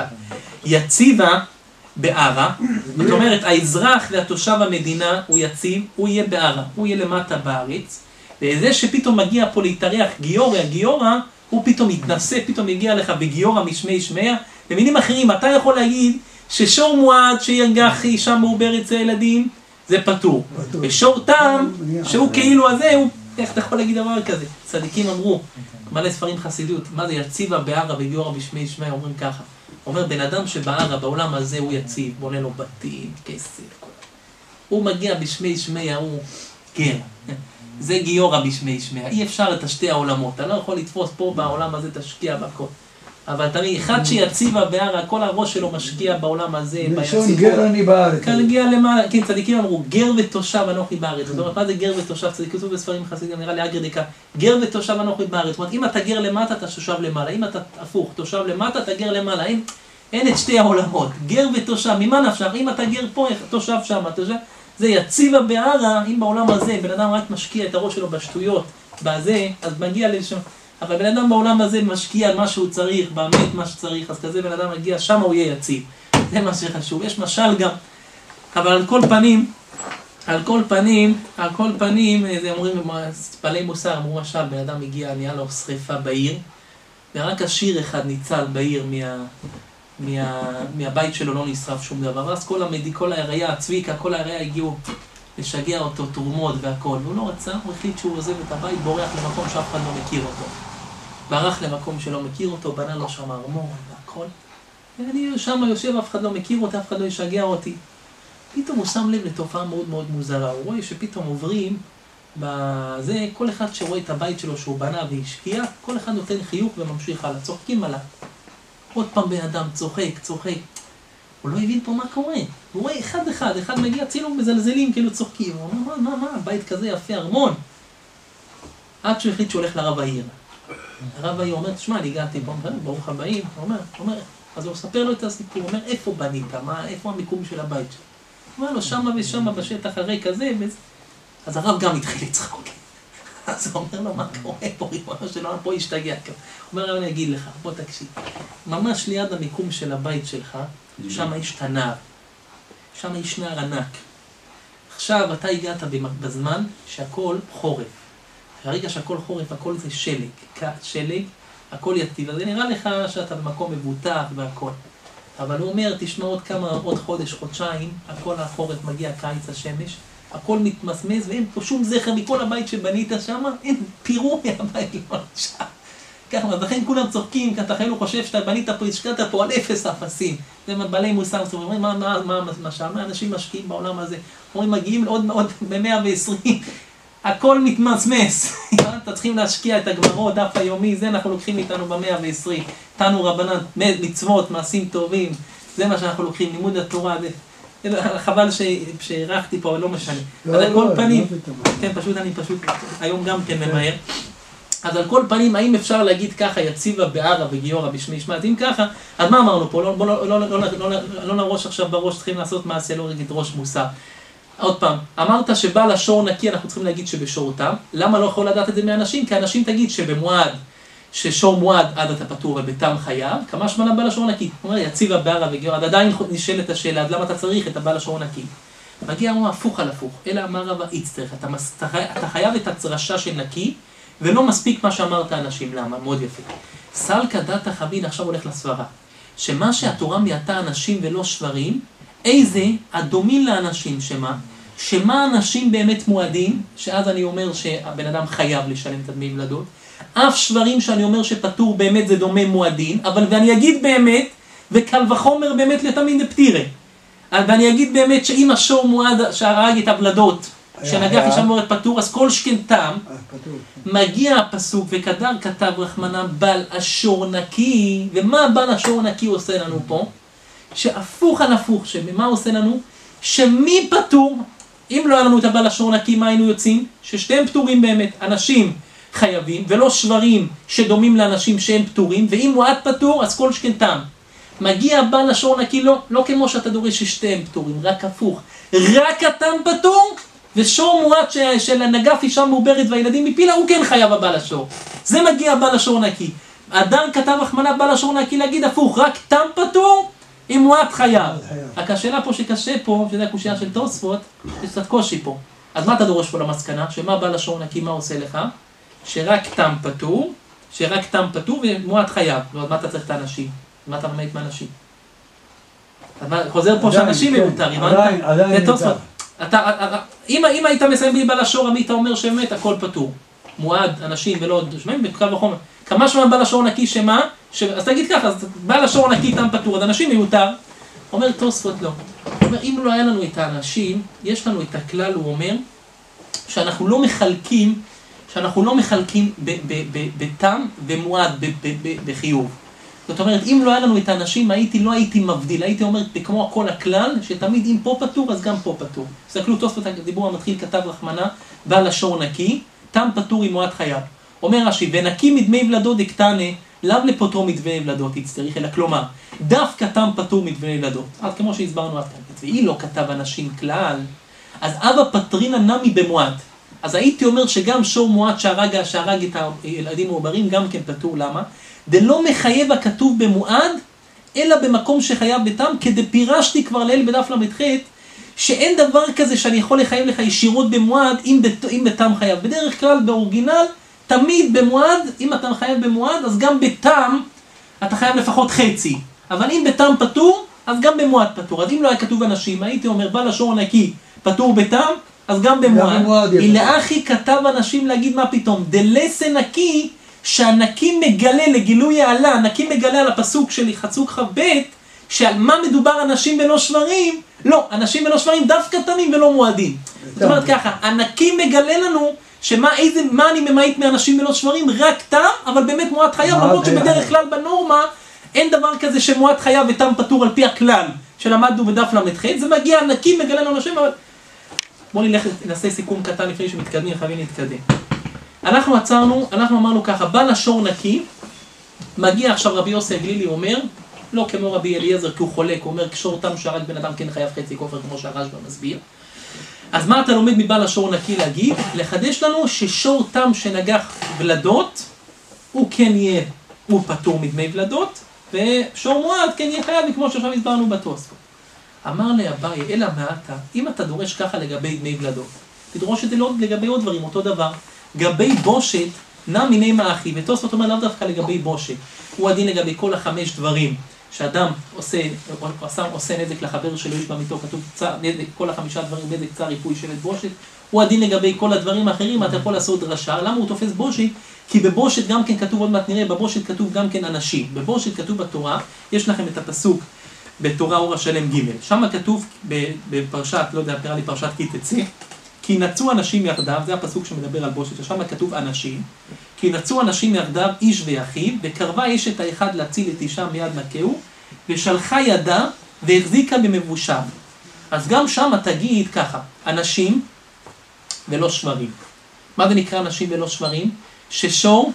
יציבה בערה, זאת אומרת, האזרח והתושב המדינה הוא יציב, הוא יהיה בערה, הוא יהיה למטה בארץ, וזה שפתאום מגיע פה להתארח גיורא, הוא פתאום יתנסה, פתאום יגיע לך בגיורא משמי שמיה. במילים אחרים, אתה יכול להגיד ששור מועד שירגח אישה מעוברת אצל ילדים, זה פטור. ושור תם, שהוא כאילו הזה, איך אתה יכול להגיד דבר כזה? צדיקים אמרו, מלא ספרים חסידות, מה זה יציבה בערה וגיורא בשמי שמיה, אומרים ככה. אומר, בן אדם שבערה, בעולם הזה הוא יציב, בונה לו בתים, כסף, הוא מגיע בשמי שמיה, הוא גר. זה גיורא בשמי שמיה. אי אפשר את שתי העולמות. אתה לא יכול לתפוס פה בעולם הזה, תשקיע בכל. אבל תראי, אחד שיציבה בהר, כל הראש שלו משקיע בעולם הזה, לשון גר אני בארץ. כאן הגיע למעלה, כן, צדיקים אמרו, גר ותושב אנוכי בארץ. זאת אומרת, מה זה גר ותושב? צדיקים כתוב בספרים חסידים, נראה לי אגר דקה. גר ותושב אנוכי בארץ. זאת אומרת, אם אתה גר למטה, אתה תושב למעלה. אם אתה הפוך, תושב למטה, אתה גר למעלה. אין את שתי העולמות. גר ותושב, ממה נפשך? אם אתה גר פה, תושב שם, תושב. זה יציבה בהרה, אם בעולם הזה, בן אדם רק משקיע את הראש שלו בשטויות, בזה, אז מגיע לשם. אבל בן אדם בעולם הזה משקיע על מה שהוא צריך, באמת מה שצריך, אז כזה בן אדם מגיע, שם הוא יהיה יציב. זה מה שחשוב. יש משל גם, אבל על כל פנים, זה אומרים, בעלי מוסר, אמרו משל, בן אדם הגיע, נהיה לו שריפה בעיר, ורק השיר אחד ניצל בעיר מהבית שלו, לא נשרף שום דבר. אז כל העירייה, הצביקה, כל העירייה הגיעו לשגע אותו, תרומות והכל. והוא לא רצה, הוא החליט שהוא עוזב את הבית, בורח למקום שאף אחד לא מכיר אותו. ברח למקום שלא מכיר אותו, בנה לו שם ארמון והכל. ואני שם יושב, אף אחד לא מכיר אותי, אף אחד לא ישגע אותי. פתאום הוא שם לב לתופעה מאוד מאוד מוזרה. הוא רואה שפתאום עוברים בזה, כל אחד שרואה את הבית שלו שהוא בנה והשקיע, כל אחד נותן חיוך וממשיך הלאה, צוחקים עליו. עוד פעם בן אדם צוחק. הוא לא הבין פה מה קורה. הוא רואה אחד מגיע, צילום מזלזלים, כאילו צוחקים. הוא אומר, מה, בית כזה יפה, ארמון. עד שהוא החליט שהוא הולך לרב העיר. הרב העיר אומר, תשמע, אני הגעתי פה, ברוך הבאים. הוא אומר, אז הוא מספר לו את הסיפור, הוא אומר, איפה בנית? איפה המיקום של הבית שלך? הוא אומר לו, שמה ושמה בשטח הריק הזה, אז הרב גם התחיל לצחוק. אז הוא אומר לו, מה קורה פה? ריבונו שלנו, פה השתגע. הוא אומר, אני אגיד לך, בוא תקשיב. ממש ליד המיקום של הבית שלך, שם יש את הנער. שם יש נער ענק. עכשיו אתה הגעת בזמן שהכל חורף. הרגע שהכל חורף, הכל זה שלג, הכל יציב. אז זה נראה לך שאתה במקום מבוטח והכל. אבל הוא אומר, תשמע עוד חודש, חודשיים, הכל החורף מגיע, קיץ השמש, הכל מתמסמס ואין פה שום זכר מכל הבית שבנית שם, אין פירו מהבית לא נשאר. ככה, אז לכן כולם צוחקים, כי אתה חייל הוא חושב שאתה בנית פה, השקעת פה על אפס אפסים. זה בעלי מוסר, אומרים, מה שם? אנשים משקיעים בעולם הזה. אומרים, מגיעים עוד ב-120, הכל מתמסמס. אתה צריכים להשקיע את הגמרות, דף היומי, זה אנחנו לוקחים איתנו ב-120. תנו רבנן, מצוות, מעשים טובים, זה מה שאנחנו לוקחים, לימוד התורה, זה חבל שהערכתי פה, אבל לא משנה. אז על כל פנים, כן, אני פשוט, היום גם כן ממהר. אז על כל פנים, האם אפשר להגיד ככה, יציבה בערה וגיורא בשמי שמע? אז אם ככה, אז מה אמרנו פה? לא נראש עכשיו בראש, צריכים לעשות מעשה, לא להגיד ראש מוסר. עוד פעם, אמרת שבעל השור נקי, אנחנו צריכים להגיד שבשור תם. למה לא יכול לדעת את זה מאנשים? כי אנשים תגיד שבמועד, ששור מועד עד אתה פטור ובתם חייב, כמה שמנה בעל השור נקי? הוא אומר, יציבה בערה וגיורא, עדיין נשאלת השאלה, אז למה אתה צריך את הבעל השור נקי? מגיע הוא הפוך על הפוך, אלא אמר רבא יצטרך, אתה חייב את הצרשה של נקי, ולא מספיק מה שאמרת אנשים, למה? מאוד יפה. סלקא דתא חבין, עכשיו הולך לסברה, שמה שהתורה מייתה אנשים ולא שברים, איזה הדומין לאנשים, שמה אנשים באמת מועדים, שאז אני אומר שהבן אדם חייב לשלם את דמי ולדות, אף שברים שאני אומר שפטור באמת זה דומה מועדין, אבל ואני אגיד באמת, וקל וחומר באמת לתמיד פטירה. ואני אגיד באמת שאם השור מועד שהרג את הוולדות, שנגח אישה מורד פטור, אז כל שכן טעם, מגיע הפסוק, וכדר כתב רחמנא בעל השור נקי, ומה בעל השור נקי עושה לנו פה? שהפוך על הפוך, שמה עושה לנו? שמי פטור? אם לא היה לנו את הבעל השור נקי, מה היינו יוצאים? ששתיהם פטורים באמת, אנשים חייבים, ולא שברים שדומים לאנשים שהם פטורים, ואם הוא עד פטור, אז כל שכן טעם. מגיע הבעל השור נקי, לא כמו שאתה דורש ששתיהם פטורים, רק הפוך. רק התם פטור, ושור מועט של הנגף אישה מעוברת והילדים מפילה, הוא כן חייב הבעל השור. זה מגיע הבעל השור נקי. אדם כתב רחמנא בעל השור נקי להגיד הפוך, רק תם פטור, אם מועט חייב. רק השאלה פה שקשה פה, שזה הקושייה של תוספות, יש קצת קושי פה. אז מה אתה דורש פה למסקנה? שמה בעל השור נקי, מה עושה לך? שרק תם פטור ומועט חייב. מה אתה צריך את האנשים? מה אתה ממעט מהאנשים? חוזר פה שאנשים מיותרים. עדיין מיותר. אם היית מסיים בי בעל השור, היית אומר שבאמת הכל פטור. מועד, אנשים ולא שומעים, בקו וחומר. כמה שומע בעל השור נקי שמה? אז תגיד ככה, אז בעל השור נקי תם פטור, אז אנשים מיותר. אומר תוספות לא. הוא אומר, אם לא היה לנו את האנשים, יש לנו את הכלל, הוא אומר, שאנחנו לא מחלקים בתם ומועד בחיוב. זאת אומרת, אם לא היה לנו את האנשים, לא הייתי מבדיל, הייתי אומר, כמו כל הכלל, שתמיד אם פה פטור, אז גם פה פטור. תסתכלו, תוספות הדיבור המתחיל כתב רחמנה, בעל השור נקי, תם פטור עם מועט חייו. אומר רש"י, ונקי מדמי ולדות דקטנה, לאו לפטרו מדמי ולדות יצטריך, אלא כלומר, דווקא תם פטור מדמי ולדות. אז כמו שהסברנו עד כאן, ואי לא כתב אנשים כלל, אז אבא פטרינה נמי במועט. אז הייתי אומר שגם שור מועט שהרג את הילדים העוברים, גם כן פטור, למה? דלא מחייב הכתוב במועד, אלא במקום שחייב בתם, כדי פירשתי כבר ליל בדף למ"ח, שאין דבר כזה שאני יכול לחייב לך ישירות במועד, אם בתם חייב. בדרך כלל, באורגינל, תמיד במועד, אם אתה חייב במועד, אז גם בתם, אתה חייב לפחות חצי. אבל אם בתם פטור, אז גם במועד פטור. אז אם לא היה כתוב אנשים, הייתי אומר, בעל השור נקי, פטור בתם, אז גם במועד. אלא אחי כתב אנשים להגיד מה פתאום, דלסה נקי, שהנקי מגלה לגילוי העלה, הנקי מגלה על הפסוק של חצוק כ"ב, שעל מה מדובר אנשים ולא שברים, לא, אנשים ולא שברים דווקא תמים ולא מועדים. זאת אומרת ככה, הנקי מגלה לנו מה אני ממעיט מאנשים ולא שברים, רק תם, אבל באמת מועט חייב, למרות שבדרך כלל בנורמה אין דבר כזה שמועט חייב ותם פטור על פי הכלל שלמדנו בדף למ"ח, זה מגיע, הנקי מגלה לנו אנשים, אבל בואו נעשה סיכום קטן לפני שמתקדמים, חייבים להתקדם. אנחנו אמרנו ככה, בעל השור נקי, מגיע עכשיו רבי יוסי הגלילי אומר, לא כמו רבי אליעזר כי הוא חולק, הוא אומר שור תם שהרג בן אדם כן חייב חצי כופר כמו שהרשב"א מסביר. אז מה אתה לומד מבעל השור נקי להגיד? לחדש לנו ששור תם שנגח ולדות, הוא פטור מדמי ולדות, ושור מועד כן יהיה חייב, כמו שעכשיו הסברנו בתוספות. אמר לאביי, אלא מעתה, אם אתה דורש ככה לגבי דמי ולדות, תדרוש את זה לא לגבי עוד דברים, אותו דבר. גבי בושת, נע מיני מאחי, ותוספות אומר לאו דווקא לגבי בושת. הוא הדין לגבי כל 5 דברים, שאדם עושה נזק לחבר שלו, יש במיתו כתוב כל 5 דברים, נזק צער ריפוי שלט בושת. הוא הדין לגבי כל הדברים האחרים, אתה יכול לעשות דרשה. למה הוא תופס בושת? כי בבושת גם כן כתוב, עוד מעט נראה, בבושת כתוב גם כן אנשים. בבושת כתוב בתורה, יש לכם את הפסוק בתורה אור השלם ג', שם כתוב בפרשת, לא יודע, נראה לי פרשת כי תצא, כי נצאו אנשים יחדיו, זה הפסוק שמדבר על בושת, שם כתוב אנשים, כי נצאו אנשים יחדיו איש ויחיד, וקרבה אשת האחד להציל את אישה מיד מכהו, ושלחה ידה והחזיקה במבושיו. אז גם שם תגיד ככה, אנשים ולא שברים. מה זה נקרא אנשים ולא שברים? ששור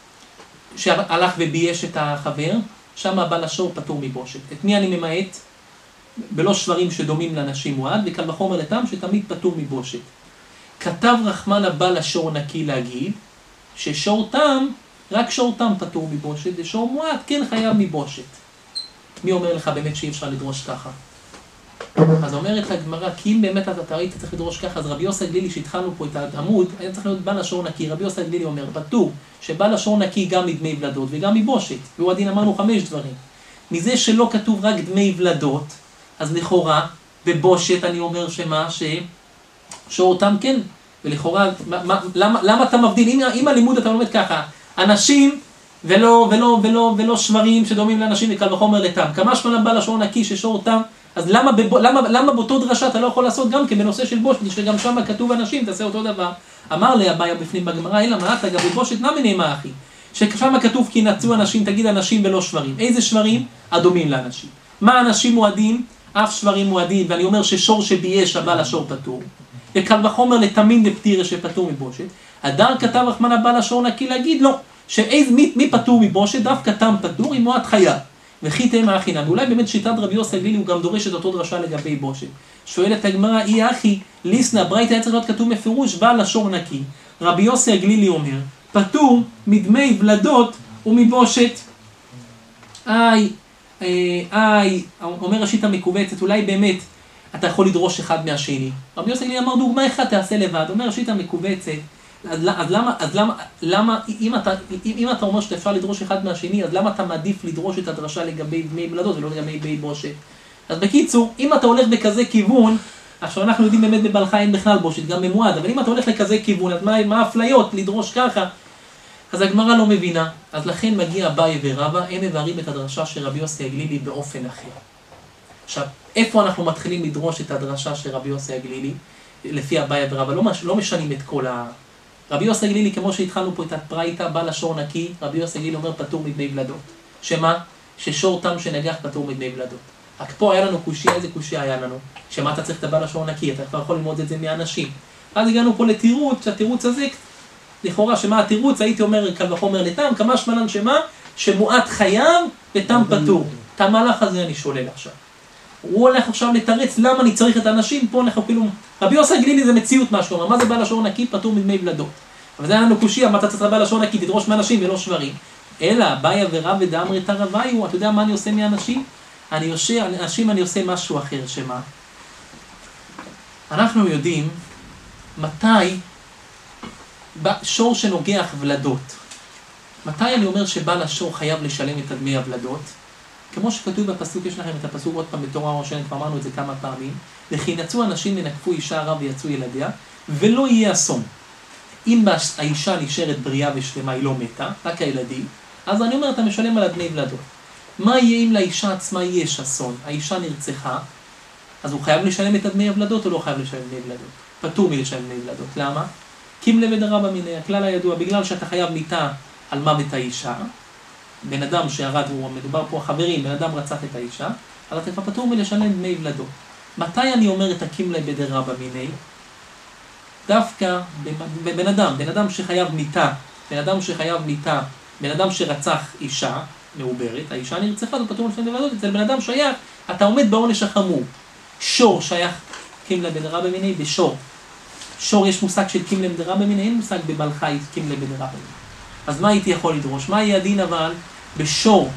שהלך ובייש את החבר, שם הבא לשור פטור מבושת. את מי אני ממעט? בלא שברים שדומים לאנשים מועד, וקל וחומר לתם שתמיד פטור מבושת. כתב רחמן הבא לשור נקי להגיד, ששור תם, רק שור תם פטור מבושת, ושור מועד כן חייב מבושת. מי אומר לך באמת שאי אפשר לדרוש ככה? אז אומרת הגמרא, כי אם באמת אתה ראית צריך לדרוש ככה, אז רבי יוסי הגלילי שהתחלנו פה את העמוד, היה צריך להיות בא לשור נקי. רבי יוסי הגלילי אומר, פטור, שבא לשור נקי גם מדמי ולדות וגם מבושת. והוא הדין אמרנו 5 דברים. מזה שלא כתוב רק דמי ולדות, אז לכאורה, בבושת אני אומר ששור אותם כן, ולכאורה, למה אתה מבדיל? אם הלימוד אתה לומד ככה, אנשים ולא שברים שדומים לאנשים וקל וחומר לתם. כמה שמונה בא לשור נקי ששור אותם, אז למה באותו דרשה אתה לא יכול לעשות גם כן בנושא של בושת, שגם שם כתוב אנשים, תעשה אותו דבר. אמר לאביי בפנים בגמרא, אלא מה אתה גם בבושת נע מיני מאחי, ששם כתוב כי נצאו אנשים, תגיד אנשים ולא שברים. איזה שברים? הדומים לאנשים. מה אנשים מועדים? אף שברים מועדים, ואני אומר ששור שבייש הבא לשור פטור, וקל וחומר לתמין דפטיר שפטור מבושת. הדר כתב רחמן הבא לשור נקי להגיד לא, מי פטור מבושת? דווקא תם פטור עם מועט חייב. וכי תהיה מהחינם. ואולי באמת שיטת רבי יוסי הגלילי הוא גם דורש את אותו דרשה לגבי בושת. שואלת הגמרא, אי אחי, ליסנה, ברייתא היה צריך להיות כתוב מפירוש, בעל לשור נקי. רבי יוסי הגלילי אומר, פטור מדמי ולדות ומבושת. אומר השיטה המקובצת, אולי באמת אתה יכול לדרוש אחד מהשני. רבי יוסי הגלילי אמר, דוגמה אחד תעשה לבד. אומר השיטה המקובצת, אז למה, אם אתה אומר שאתה אפשר לדרוש אחד מהשני, אז למה אתה מעדיף לדרוש את הדרשה לגבי דמי ולדות ולא לגבי דמי בושת? אז בקיצור, אם אתה הולך בכזה כיוון, עכשיו אנחנו יודעים באמת בבעל חיים אין בכלל בושת, גם במועד, אבל אם אתה הולך לכזה כיוון, אז מה האפליות לדרוש ככה? אז הגמרא לא מבינה, אז לכן מגיע אביי ורבא, הם מבארים את הדרשה של רבי יוסי הגלילי באופן אחר. עכשיו, איפה אנחנו מתחילים לדרוש את הדרשה של רבי יוסי הגלילי? לפי אביי ורבא, לא משנים את כל רבי יוסי הגלילי, כמו שהתחלנו פה את הפרייתא, בא לשור נקי, רבי יוסי הגלילי אומר פטור מבני ולדות. שמה? ששור תם שנגח פטור מדמי ולדות. רק פה היה לנו קושיה, איזה קושיה היה לנו? שמה אתה צריך את הבעל השור נקי, אתה כבר יכול ללמוד את זה מאנשים. אז הגענו פה לתירוץ, שהתירוץ הזה, לכאורה שמה התירוץ, הייתי אומר קל וחומר לתם, כמה שמלן שמה? שמועט חייב ותם פטור. את המהלך הזה אני שולל עכשיו. הוא הולך עכשיו לתרץ למה אני צריך את האנשים, פה אנחנו כאילו, רבי יוסי הגלילי זה מציאות משהו, אומר, מה זה בעל השור נקי? פטור מדמי ולדות. אבל זה היה לנו קושיה, מה אתה צריך את הבעל השור נקי? תדרוש מאנשים ולא שברים. אלא, אביי ורב ודאמרי תרוויו, אתה יודע מה אני עושה מאנשים? אני עושה משהו אחר, שמה? אנחנו יודעים מתי שור שנוגח ולדות. מתי אני אומר שבעל השור חייב לשלם את דמי הוולדות? כמו שכתוב בפסוק, יש לכם את הפסוק עוד פעם בתורה הראשונה, כבר אמרנו את זה כמה פעמים, וכי ינצאו אנשים ונקפו אישה רב ויצאו ילדיה, ולא יהיה אסון. אם האישה נשארת בריאה ושלמה, היא לא מתה, רק הילדים, אז אני אומר, אתה משלם על הדמי ולדות. מה יהיה אם לאישה עצמה יש אסון? האישה נרצחה, אז הוא חייב לשלם את הדמי הוולדות או לא חייב לשלם דמי ולדות? פטור מלשלם דמי ולדות. למה? קימלה ודרבא מיניה, הכלל הידוע, בגלל שאתה חייב מיתה על מוות האישה, בן אדם שירד, מדובר פה חברים, בן אדם רצח את האישה, אז אתה כבר פטור מלשלם דמי ולדות. מתי אני אומר את הקימלה בדרבא מיניה? דווקא בן אדם שחייב מיתה, בן אדם שרצח אישה מעוברת, האישה נרצחה, זה פטור לשלם דמי ולדות. אצל בן אדם שייך, אתה עומד בעונש החמור. שור שייך קימלה בדרבא מיניה בשור. שור יש מושג של קימלה בדרבא מיניה, אין מושג בבעל חי קימלה בדרבא מיניה. אז מה הייתי יכול לדרוש? מה יהיה הדין אבל בשור?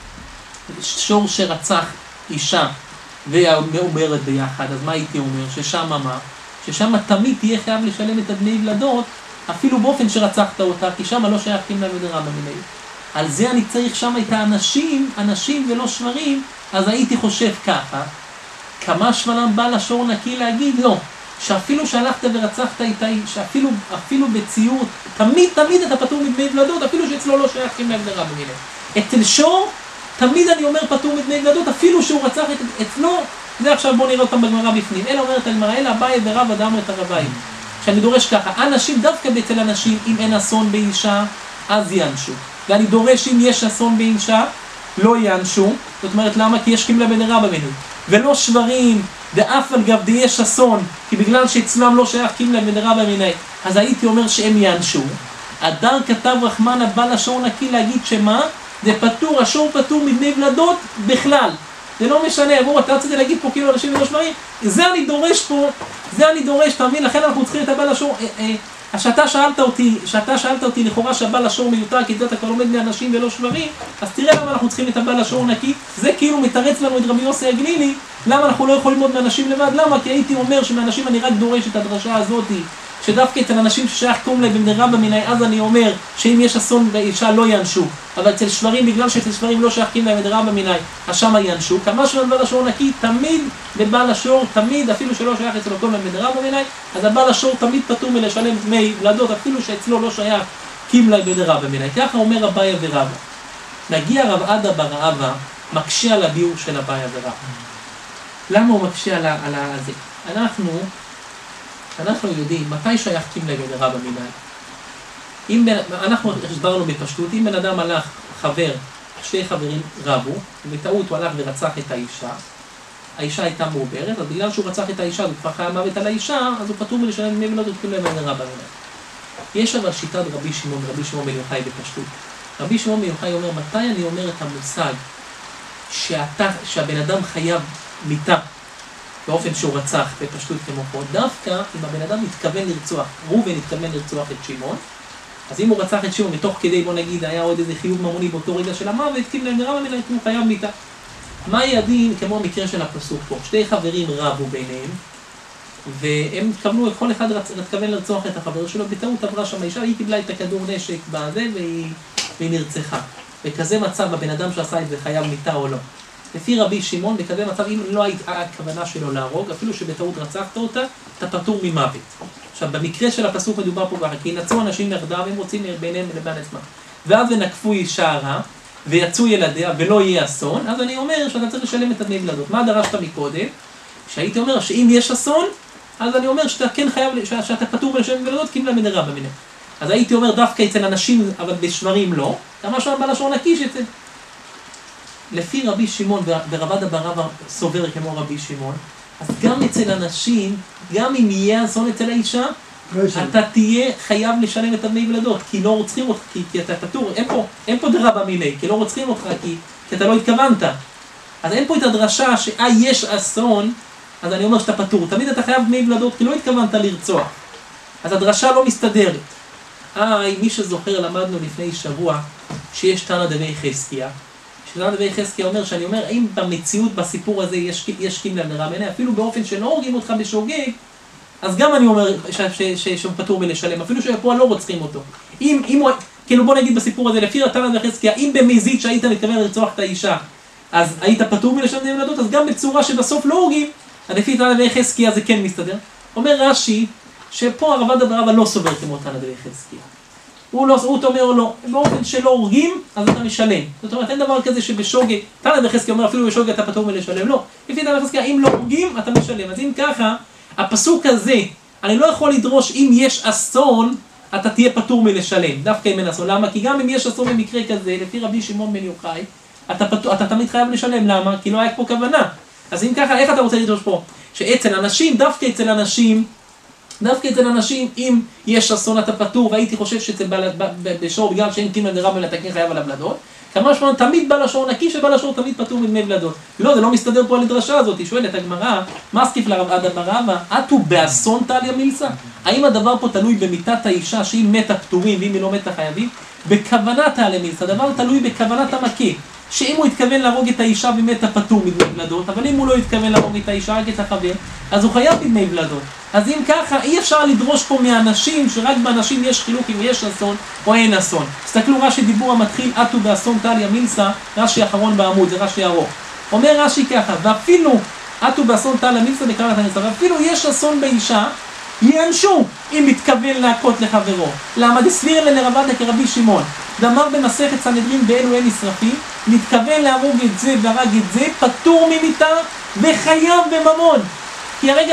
שור שרצח אישה ומעוברת ביחד, אז מה הייתי אומר? ששם מה? ששם תמיד תהיה חייב לשלם את הדמי ולדות, אפילו באופן שרצחת אותה, כי שם לא שייך קימלה בדרבא מיניה. על זה אני צריך שם את האנשים ולא שברים, אז הייתי חושב ככה, כמה שמלן בעל השור נקי להגיד? לא. שאפילו שהלכת ורצחת איתה, שאפילו בציור, תמיד אתה פטור מדמי ולדות, אפילו שאצלו לא שייך קימלה בדרבא מיניה. אצל שור, תמיד אני אומר פטור מדמי ולדות, אפילו שהוא רצח אצלו, זה עכשיו בוא נראה אותם בגמרא בפנים. אלא אומרת הגמרא, אלא אביי ורבא דאמרי תרוויו. שאני דורש ככה, אנשים, דווקא אצל אנשים, אם אין אסון באישה, אז יענשו. ואני דורש אם יש אסון באישה, לא יענשו. זאת אומרת, למה? כי יש קימלה בדרבא מיניה. ולא שברים, ואף על גב יש אסון, כי בגלל שאצלם לא שייך קימלה בדרבא מיניה, אז הייתי אומר שהם יענשו. הדר כתב רחמנא בעל השור נקי להגיד שמה? זה פטור, השור פטור מדמי ולדות בכלל. זה לא משנה, אמרו, אתה רציתי להגיד פה כאילו אנשים ולא שברים, זה אני דורש, תאמין, לכן אנחנו צריכים את הבעל השור. שאתה שאלת אותי לכאורה שהבעל השור מיותר, כי אתה כבר לומד מאנשים ולא שברים, אז תראה למה אנחנו צריכים את הבעל השור נקי. זה כאילו מתרץ לנו את רבי יוסי הגלילי, למה אנחנו לא יכולים ללמוד מאנשים לבד. למה? כי הייתי אומר שמאנשים אני רק דורש את הדרשה הזאת, שדווקא אצל אנשים ששייך קימלה בדרבא מיניה, אז אני אומר שאם יש אסון באישה לא יענשו, אבל אצל שברים, בגלל שאצל שברים לא שייך קימלה בדרבא מיניה, אז שמה יענשו. כמה שמלן בעל השור נקי, תמיד בבעל השור, תמיד, אפילו שלא שייך אצלו קימלה בדרבא מיניה, אז הבעל השור תמיד פטור מלשלם דמי ולדות, אפילו שאצלו לא שייך קימלה בדרבא מיניה. ככה אומר אביי ורבא. נגיע רב עדה בר אבא, מקשה על הביאור של אביי ורבא. למה הוא מקשה על זה? אנחנו יודעים מתי שייך קימלה בדרבא מיניה. אנחנו הסברנו בפשטות, אם בן אדם הלך שתי חברים רבו, ובטעות הוא הלך ורצח את האישה הייתה מעוברת, אז בגלל שהוא רצח את האישה, הוא כבר חייב מוות על האישה, אז הוא פטור מלשלם דמי ולדות קימלה בדרבא מיניה. יש אבל שיטת רבי שמעון בר יוחאי בפשטות. רבי שמעון בר יוחאי אומר, מתי אני אומר את המושג שהבן אדם חייב מיתה, באופן שהוא רצח בפשטות כמו פה, דווקא אם הבן אדם מתכוון לרצוח, ראובן התכוון לרצוח את שמעון, אז אם הוא רצח את שמעון, מתוך כדי, בוא נגיד, היה עוד איזה חיוב ממוני באותו רגע של המוות, קימלה בדרבא מיניה, הוא חייב מיתה. מה ידעים, כמו המקרה של הפסוק פה, שתי חברים רבו ביניהם, והם התכוונו, כל אחד התכוון לרצוח את החבר שלו, בטעות עברה שם האישה, היא קיבלה את הכדור נשק בזה, והיא נרצחה. בכזה מצב, הבן אדם שעשה את זה חייב מיתה או לא. לפי רבי שמעון, בכזה מצב, אם לא הייתה הכוונה שלו להרוג, אפילו שבטעות רצחת אותה, אתה פטור ממוות. עכשיו, במקרה של הפסוק מדובר פה ככה, כי ינצאו אנשים יחדיו, הם רוצים ביניהם לבין עצמם. ואז נקפו אישה רע, ויצאו ילדיה, ולא יהיה אסון, אז אני אומר שאתה צריך לשלם את הדמי ולדות. מה דרשת מקודם? שהייתי אומר שאם יש אסון, אז אני אומר שאתה כן חייב, שאתה פטור לשלם ולדות, קימלה בדרבא מיניה. אז הייתי אומר דווקא אצל אנשים, אבל בשברים לא, כמה שם בעל השור נקי שאצל... לפי רבי שמעון, ורבד אברהם סובר כמו רבי שמעון, אז גם אצל אנשים, גם אם יהיה אסון אצל האישה, אתה תהיה חייב לשלם את דמי ולדות, כי לא רוצחים אותך, כי אתה פטור, אין פה דרבא מיני, כי לא רוצחים אותך, כי אתה לא התכוונת. אז אין פה את הדרשה יש אסון, אז אני אומר שאתה פטור. תמיד אתה חייב דמי ולדות, כי לא התכוונת לרצוח. אז הדרשה לא מסתדרת. מי שזוכר, למדנו לפני שבוע, שיש תנא דבי חזקיה. שתנא דבי חזקיה אומר, שאני אומר, אם במציאות, בסיפור הזה, יש קימלה לרבא מיני, אפילו באופן שלא הורגים אותך בשוגג, אז גם אני אומר שהוא פטור מלשלם, אפילו שפה לא רוצחים אותו. כאילו בוא נגיד בסיפור הזה, לפי תנא דבי חזקיה, אם במזיד שהיית מתכוון לרצוח את האישה, אז היית פטור מלשלם דמי ולדות, אז גם בצורה שבסוף לא הורגים, לפי תנא דבי חזקיה זה כן מסתדר. אומר רש"י, שפה הרבד אברהם לא סובר כמו תנא דבי חזקיה. הוא אומר לא, באופן שלא הורגים, אז אתה משלם. זאת אומרת, אין דבר כזה שבשוגג, תנא דבי חזקיה אומר אפילו בשוגג אתה פטור מלשלם, לא. לפי תנא דבי חזקיה, אם לא הורגים, אתה משלם. אז אם ככה, הפסוק הזה, אני לא יכול לדרוש אם יש אסון, אתה תהיה פטור מלשלם, דווקא אם אין אסון. למה? כי גם אם יש אסון במקרה כזה, לפי רבי שמעון בן יוחאי, אתה תמיד חייב לשלם. למה? כי לא היה פה כוונה. אז אם ככה, איך אתה רוצה לדרוש פה? שאצל אנשים, דווקא אצל אנשים, אם יש אסון אתה פטור, והייתי חושב בשור בגלל שאין קימלה דרבא מיני אתה כן חייב עליו ולדות, כמה שמונה תמיד בעל השור נקי, שבעל השור תמיד פטור מדמי ולדות. לא, זה לא מסתדר פה על הדרשה הזאת. היא שואלת הגמרא, מה סקיף לרבד אברהם? אתו באסון תליא מילסא? האם הדבר פה תלוי במיתת האישה, שהיא מתה פטורים ואם היא לא מתה חייבים? בכוונת תליא מילסא, הדבר תלוי בכוונת המכה. שאם הוא התכוון להרוג את האישה ומתה פטור מדמי ולדות, אבל אם הוא לא התכוון להרוג את האישה, רק את החבר, אז הוא חייב מדמי ולדות. אז אם ככה, אי אפשר לדרוש פה מאנשים, שרק באנשים יש חילוק אם יש אסון או אין אסון. תסתכלו רש"י דיבור המתחיל, אתו באסון תליא מילסא, רש"י האחרון בעמוד, זה רש"י ארוך. אומר רש"י ככה, ואפילו, אתו באסון תליא מילסא בקראת הניסה, ואפילו יש אסון באישה, יענשו אם מתכוון להכות לחברו. למה דסביר לרבד כרבי שמעון, דאמר במסכת סנהדרין באלו אין נשרפים, מתכוון להרוג את זה והרג את זה, פטור ממיתה וחייב בממון. כי הרגע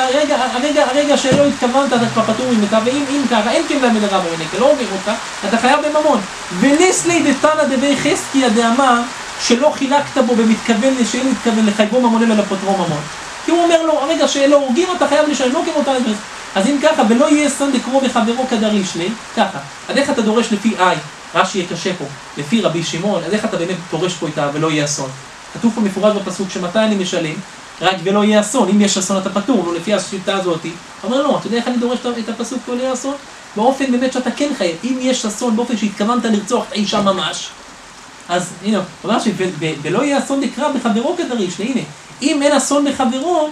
שלא התכוונת אתה כבר פטור ממיתה, ואם ככה אין קימלה דרבא מיני, כי לא הורגים אותך, אתה חייב בממון. ונסלי דתנא דבי חזקיה דאמר שלא חילקת בו במתכוון שאין מתכוון לחייבו ממון אלא לפוטרו ממון. כי הוא אומר לו, הרגע שלא הורגים אתה חייב לשלם, לא כמו תנא דבי. אז אם ככה, ולא יהיה סן דקרו בחברו כדריש לי, ככה, אז איך אתה דורש לפי רש"י יקשה פה, לפי רבי שמעון, אז איך אתה באמת דורש פה איתה ולא יהיה אסון? כתוב פה מפורש בפסוק שמתי אני משלם, רק ולא יהיה אסון, אם יש אסון אתה פטור, לפי השיטה הזאת. אומר לא, אתה יודע איך אני דורש את הפסוק ולא יהיה אסון? באופן באמת שאתה כן חייב, אם יש אסון באופן שהתכוונת לרצוח את האישה ממש, אז הנה, אומר ולא יהיה אסון דקרא בחברו כדריש לי, הנה, אם אין אסון בחברו,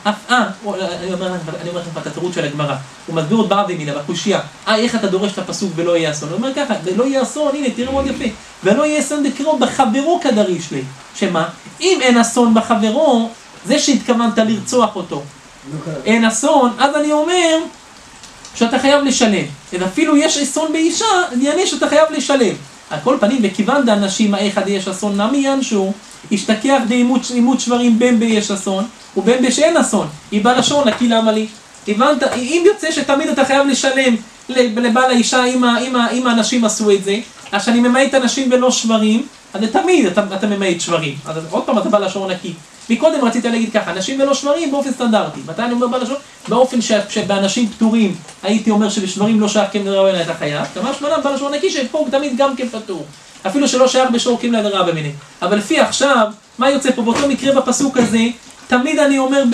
אני אומר לכם את התירוץ של הגמרא, הוא מסביר עוד בערבי מינה, בקושייה, איך אתה דורש את הפסוק ולא יהיה אסון? הוא אומר ככה, ולא יהיה אסון, הנה, תראה מאוד יפה, ולא יהיה אסון דקרו בחברו כדריש לי, שמה? אם אין אסון בחברו, זה שהתכוונת לרצוח אותו, אין אסון, אז אני אומר שאתה חייב לשלם, ואפילו יש אסון באישה, אני אענה שאתה חייב לשלם. על כל פנים, וכיוון דאנשים האחד יש אסון, נמי יענשו, השתכח דאימות שברים בין ביש אסון, ובין בשאין אסון, היא בלשון, נקי למה לי? הבנת, אם יוצא שתמיד אתה חייב לשלם לבעל האישה אם האנשים עשו את זה, אז שאני ממעט אנשים ולא שברים, אז תמיד אתה ממעט שברים, אז עוד פעם אתה בלשון נקי. מקודם רציתי להגיד ככה, אנשים ולא שברים באופן סטנדרטי, מתי אני אומר בלשון? באופן שבאנשים פטורים הייתי אומר שבשברים לא שייך קימלה דרבא מיני אתה חייב, כמה שמונה בלשון נקי שפה תמיד גם כן פטור, אפילו שלא שייך בשור קימלה דרבא מיני. אבל לפי עכשיו, מה יוצא פה באותו מקרה בפסוק הזה? תמיד אני אומר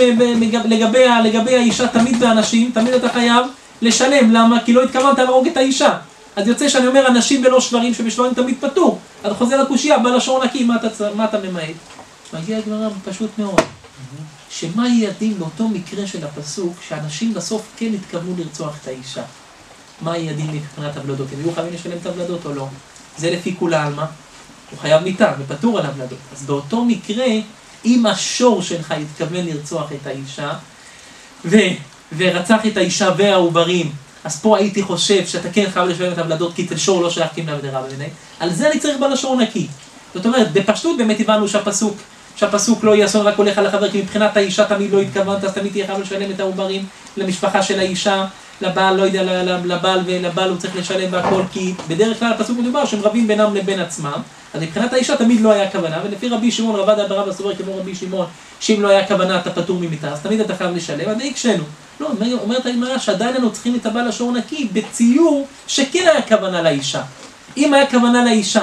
לגבי האישה, תמיד באנשים, תמיד אתה חייב לשלם. למה? כי לא התכוונת להרוג את האישה. אז יוצא שאני אומר אנשים ולא שברים, שבשברים תמיד פטור. אז חוזר לקושייה, בלשון נקי, מה אתה ממעט? מגיע הגמרא פשוט מאוד. שמה יהיה הדין באותו מקרה של הפסוק, שאנשים בסוף כן התכוונו לרצוח את האישה? מה יהיה הדין מבחינת הבלדות? הם יהיו חייבים לשלם את הבלדות או לא? זה לפי כולה על מה? הוא חייב מיתה ופטור על הבלדות. אז באותו מקרה, אם השור שלך התכוון לרצוח את האישה, ורצח את האישה והעוברים, אז פה הייתי חושב שאתה כן חייב לשלם את הבלדות, כי שור לא שייך קימלה דרבא מיני. על זה אני צריך בלשון נקי. זאת אומרת, בפשטות באמת הבנו שהפסוק לא יהיה אסון רק הולך על החבר, כי מבחינת האישה תמיד לא התכוונת, אז תמיד תהיה חייב לשלם את העוברים למשפחה של האישה, לבעל, לא יודע, לבעל הוא צריך לשלם והכל, כי בדרך כלל הפסוק מדובר שהם רבים בינם לבין עצמם, אז מבחינת האישה תמיד לא היה כוונה, ולפי רבי שמעון רבא ברבא סובר כמו רבי שמעון, שאם לא היה כוונה אתה פטור ממיתה, אז תמיד אתה חייב לשלם, אז הקשנו. לא, אומרת הגמרא שעדיין אנחנו צריכים את הבעל השור נקי בציור שכן היה כוונה לאישה. אם היה כוונה לאישה,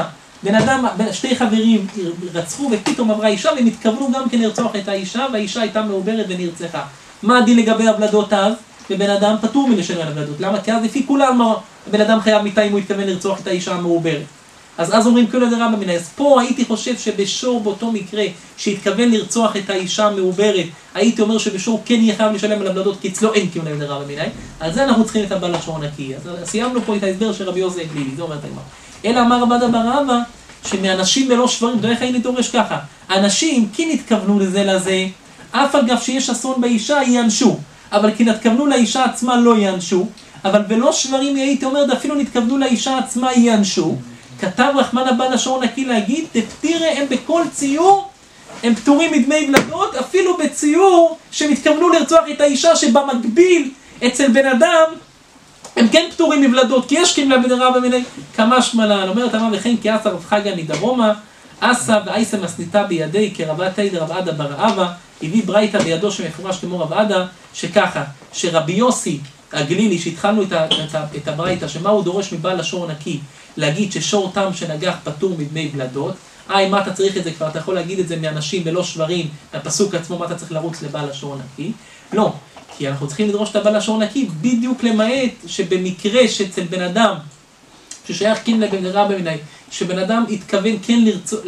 שתי חברים רצחו ופתאום עברה אישה והם התכוונו גם כן לרצוח את האישה, והאישה הייתה מעוברת ונרצחה. מה הדין לגבי הבלדות אז? ובן אדם פטור מלשלם על הבלדות. למה? כי אז לפי כולם הבן אדם חייב מיתה אם הוא התכוון לרצוח את האישה המעוברת. אז אומרים כולה דרבא מיניה. אז פה הייתי חושב שבשור באותו מקרה שהתכוון לרצוח את האישה המעוברת, הייתי אומר שבשור כן יהיה חייב לשלם על הבלדות, כי אצלו אין כולה דרבא מיניה. על זה אנחנו צריכים את הבעל השור נקי. אז סיימנו פה את ההסבר של רבי יוסי הגלילי, זה אומרת הגמרא. אלא אמר רבא ברבא שמאנשים בלא שברים, דרך הייתי דורש ככה, אנשים כן התכוונו לזה, אף על גב שיש אסון באישה יענשו, אבל כי נתכוונו לאישה עצמה לא יענשו, אבל בלא שברים הייתי אומר, אפילו נתכוונו לאישה עצמה יענשו. כתב רחמן הבעל השור נקי להגיד, תפתירה הם בכל ציור, הם פטורים מדמי ולדות, אפילו בציור שמתכוונו לרצוח את האישה שבמקביל אצל בן אדם, הם כן פטורים מבלדות, כי יש כמלה בדרבא מיניה כמה שמלן. אומרת אמר וכן כי אסא רב חגא מדרומה, אסא ואייסא מסניתה בידי כרבה תיד רב עדה בר אבא, הביא ברייתא בידו שמפורש כמו רב עדה, שככה, שרבי יוסי הגלילי, שהתחלנו את הברייתא, שמה הוא דורש מבעל השור נקי, להגיד ששור תם שנגח פטור מדמי ולדות, מה אתה צריך את זה כבר, אתה יכול להגיד את זה מאנשים בלא שברים, הפסוק עצמו, מה אתה צריך לרוץ לבעל השור נקי? לא. כי אנחנו צריכים לדרוש את הבעל השור נקי בדיוק למעט שבמקרה שאצל בן אדם ששייך כן לבן רבא מיניה, שבן אדם התכוון כן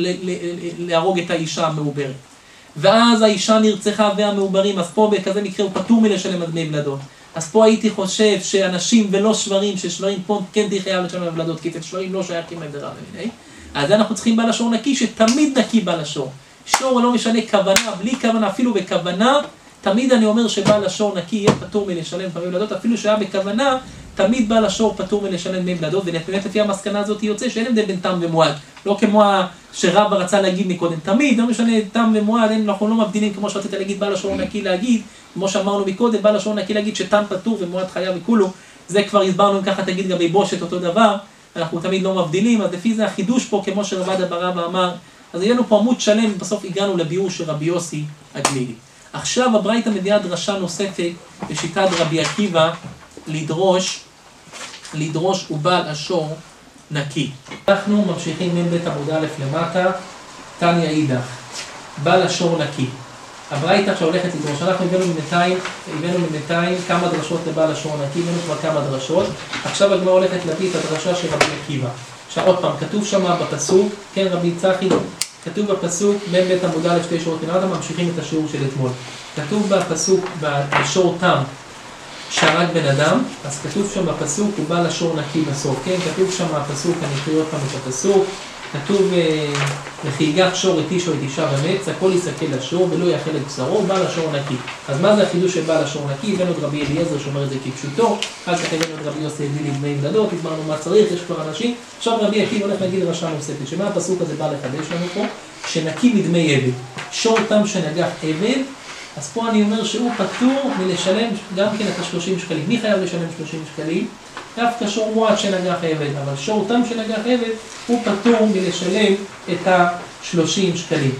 להרוג את האישה המעוברת, ואז האישה נרצחה והמעוברים, אז פה בכזה מקרה הוא פטור מלשלם על דמי ולדות. אז פה הייתי חושב שאנשים ולא שברים, ששברים פה כן חייב לשלם על ולדות, כי אצל שברים לא שייכים לבן רבא מיניה. אז אנחנו צריכים בעל השור נקי שתמיד נקי בעל השור. שור לא משנה כוונה, בלי כוונה, אפילו בכוונה, תמיד אני אומר שבעל השור נקי יהיה פטור מלשלם דמי ולדות, אפילו שהיה בכוונה, תמיד בעל השור פטור מלשלם דמי ולדות, ובאמת לפי המסקנה הזאת יוצא שאין הבדל בין תם ומועד, לא כמו שרבא רצה להגיד מקודם, תמיד, לא משנה תם ומועד, אנחנו לא מבדילים כמו שרצית להגיד בעל השור נקי להגיד, כמו שאמרנו מקודם, בעל השור נקי להגיד שתם פטור ומועד חייב וכולו, זה כבר הסברנו אם ככה תגיד גם בבושת אותו דבר, אנחנו תמיד לא מבדילים, אז לפי זה החידוש פה כמו שרב עדה בר אבא אמר, אז יהיה לנו פה עמוד שלם, בסוף הגענו לביאור של רבי יוסי הגלילי. עכשיו הברייתא מביאה דרשה נוספת בשיטת רבי עקיבא לדרוש ובעל השור נקי. אנחנו ממשיכים מבית עמוד א' למטה, תניא אידך, בעל השור נקי. הברייתא שהולכת לדרוש, אנחנו הבאנו בינתיים כמה דרשות לבעל השור נקי, הבאנו כבר כמה דרשות, עכשיו הגמרא הולכת להביא את הדרשה של רבי עקיבא. עכשיו עוד פעם, כתוב שם בפסוק, כן רבי צחי, כתוב בפסוק מבית עמוד א' שתי שורות מלמטה, ממשיכים את השיעור של אתמול. כתוב בפסוק, בשור תם, שהרג בן אדם, אז כתוב שם בפסוק, הוא בא לשור נקי בסוף, כן? כתוב שם הפסוק, אני אקריא עוד פעם את הפסוק, כתוב, וכי ייגח שור את אישו את אישה ומץ, הכל יסכל לשור ולא יאכל את בשרו, הוא בא לשור נקי. אז מה זה החידוש של בא לשור נקי? הבאנו את רבי אליעזר שאומר את זה כפשוטו, אחר כך הבאנו את רבי יוסי הגלילי דמי ולדות, הסברנו מה צריך, יש כבר אנשים. עכשיו רבי עקיבא הולך להגיד דרשה נוספת, שמה הפסוק הזה בא לחדש לנו פה? שנקי מדמי עבד. שור תם שנגח עבד, אז פה אני אומר שהוא פטור מלשלם גם כן את ה-30 שקלים. מי חייב לשלם 30 שקלים? דווקא שור מועד שנגח עבד, אבל שור תם שנגח עבד הוא פטור מלשלם את ה-30 שקלים.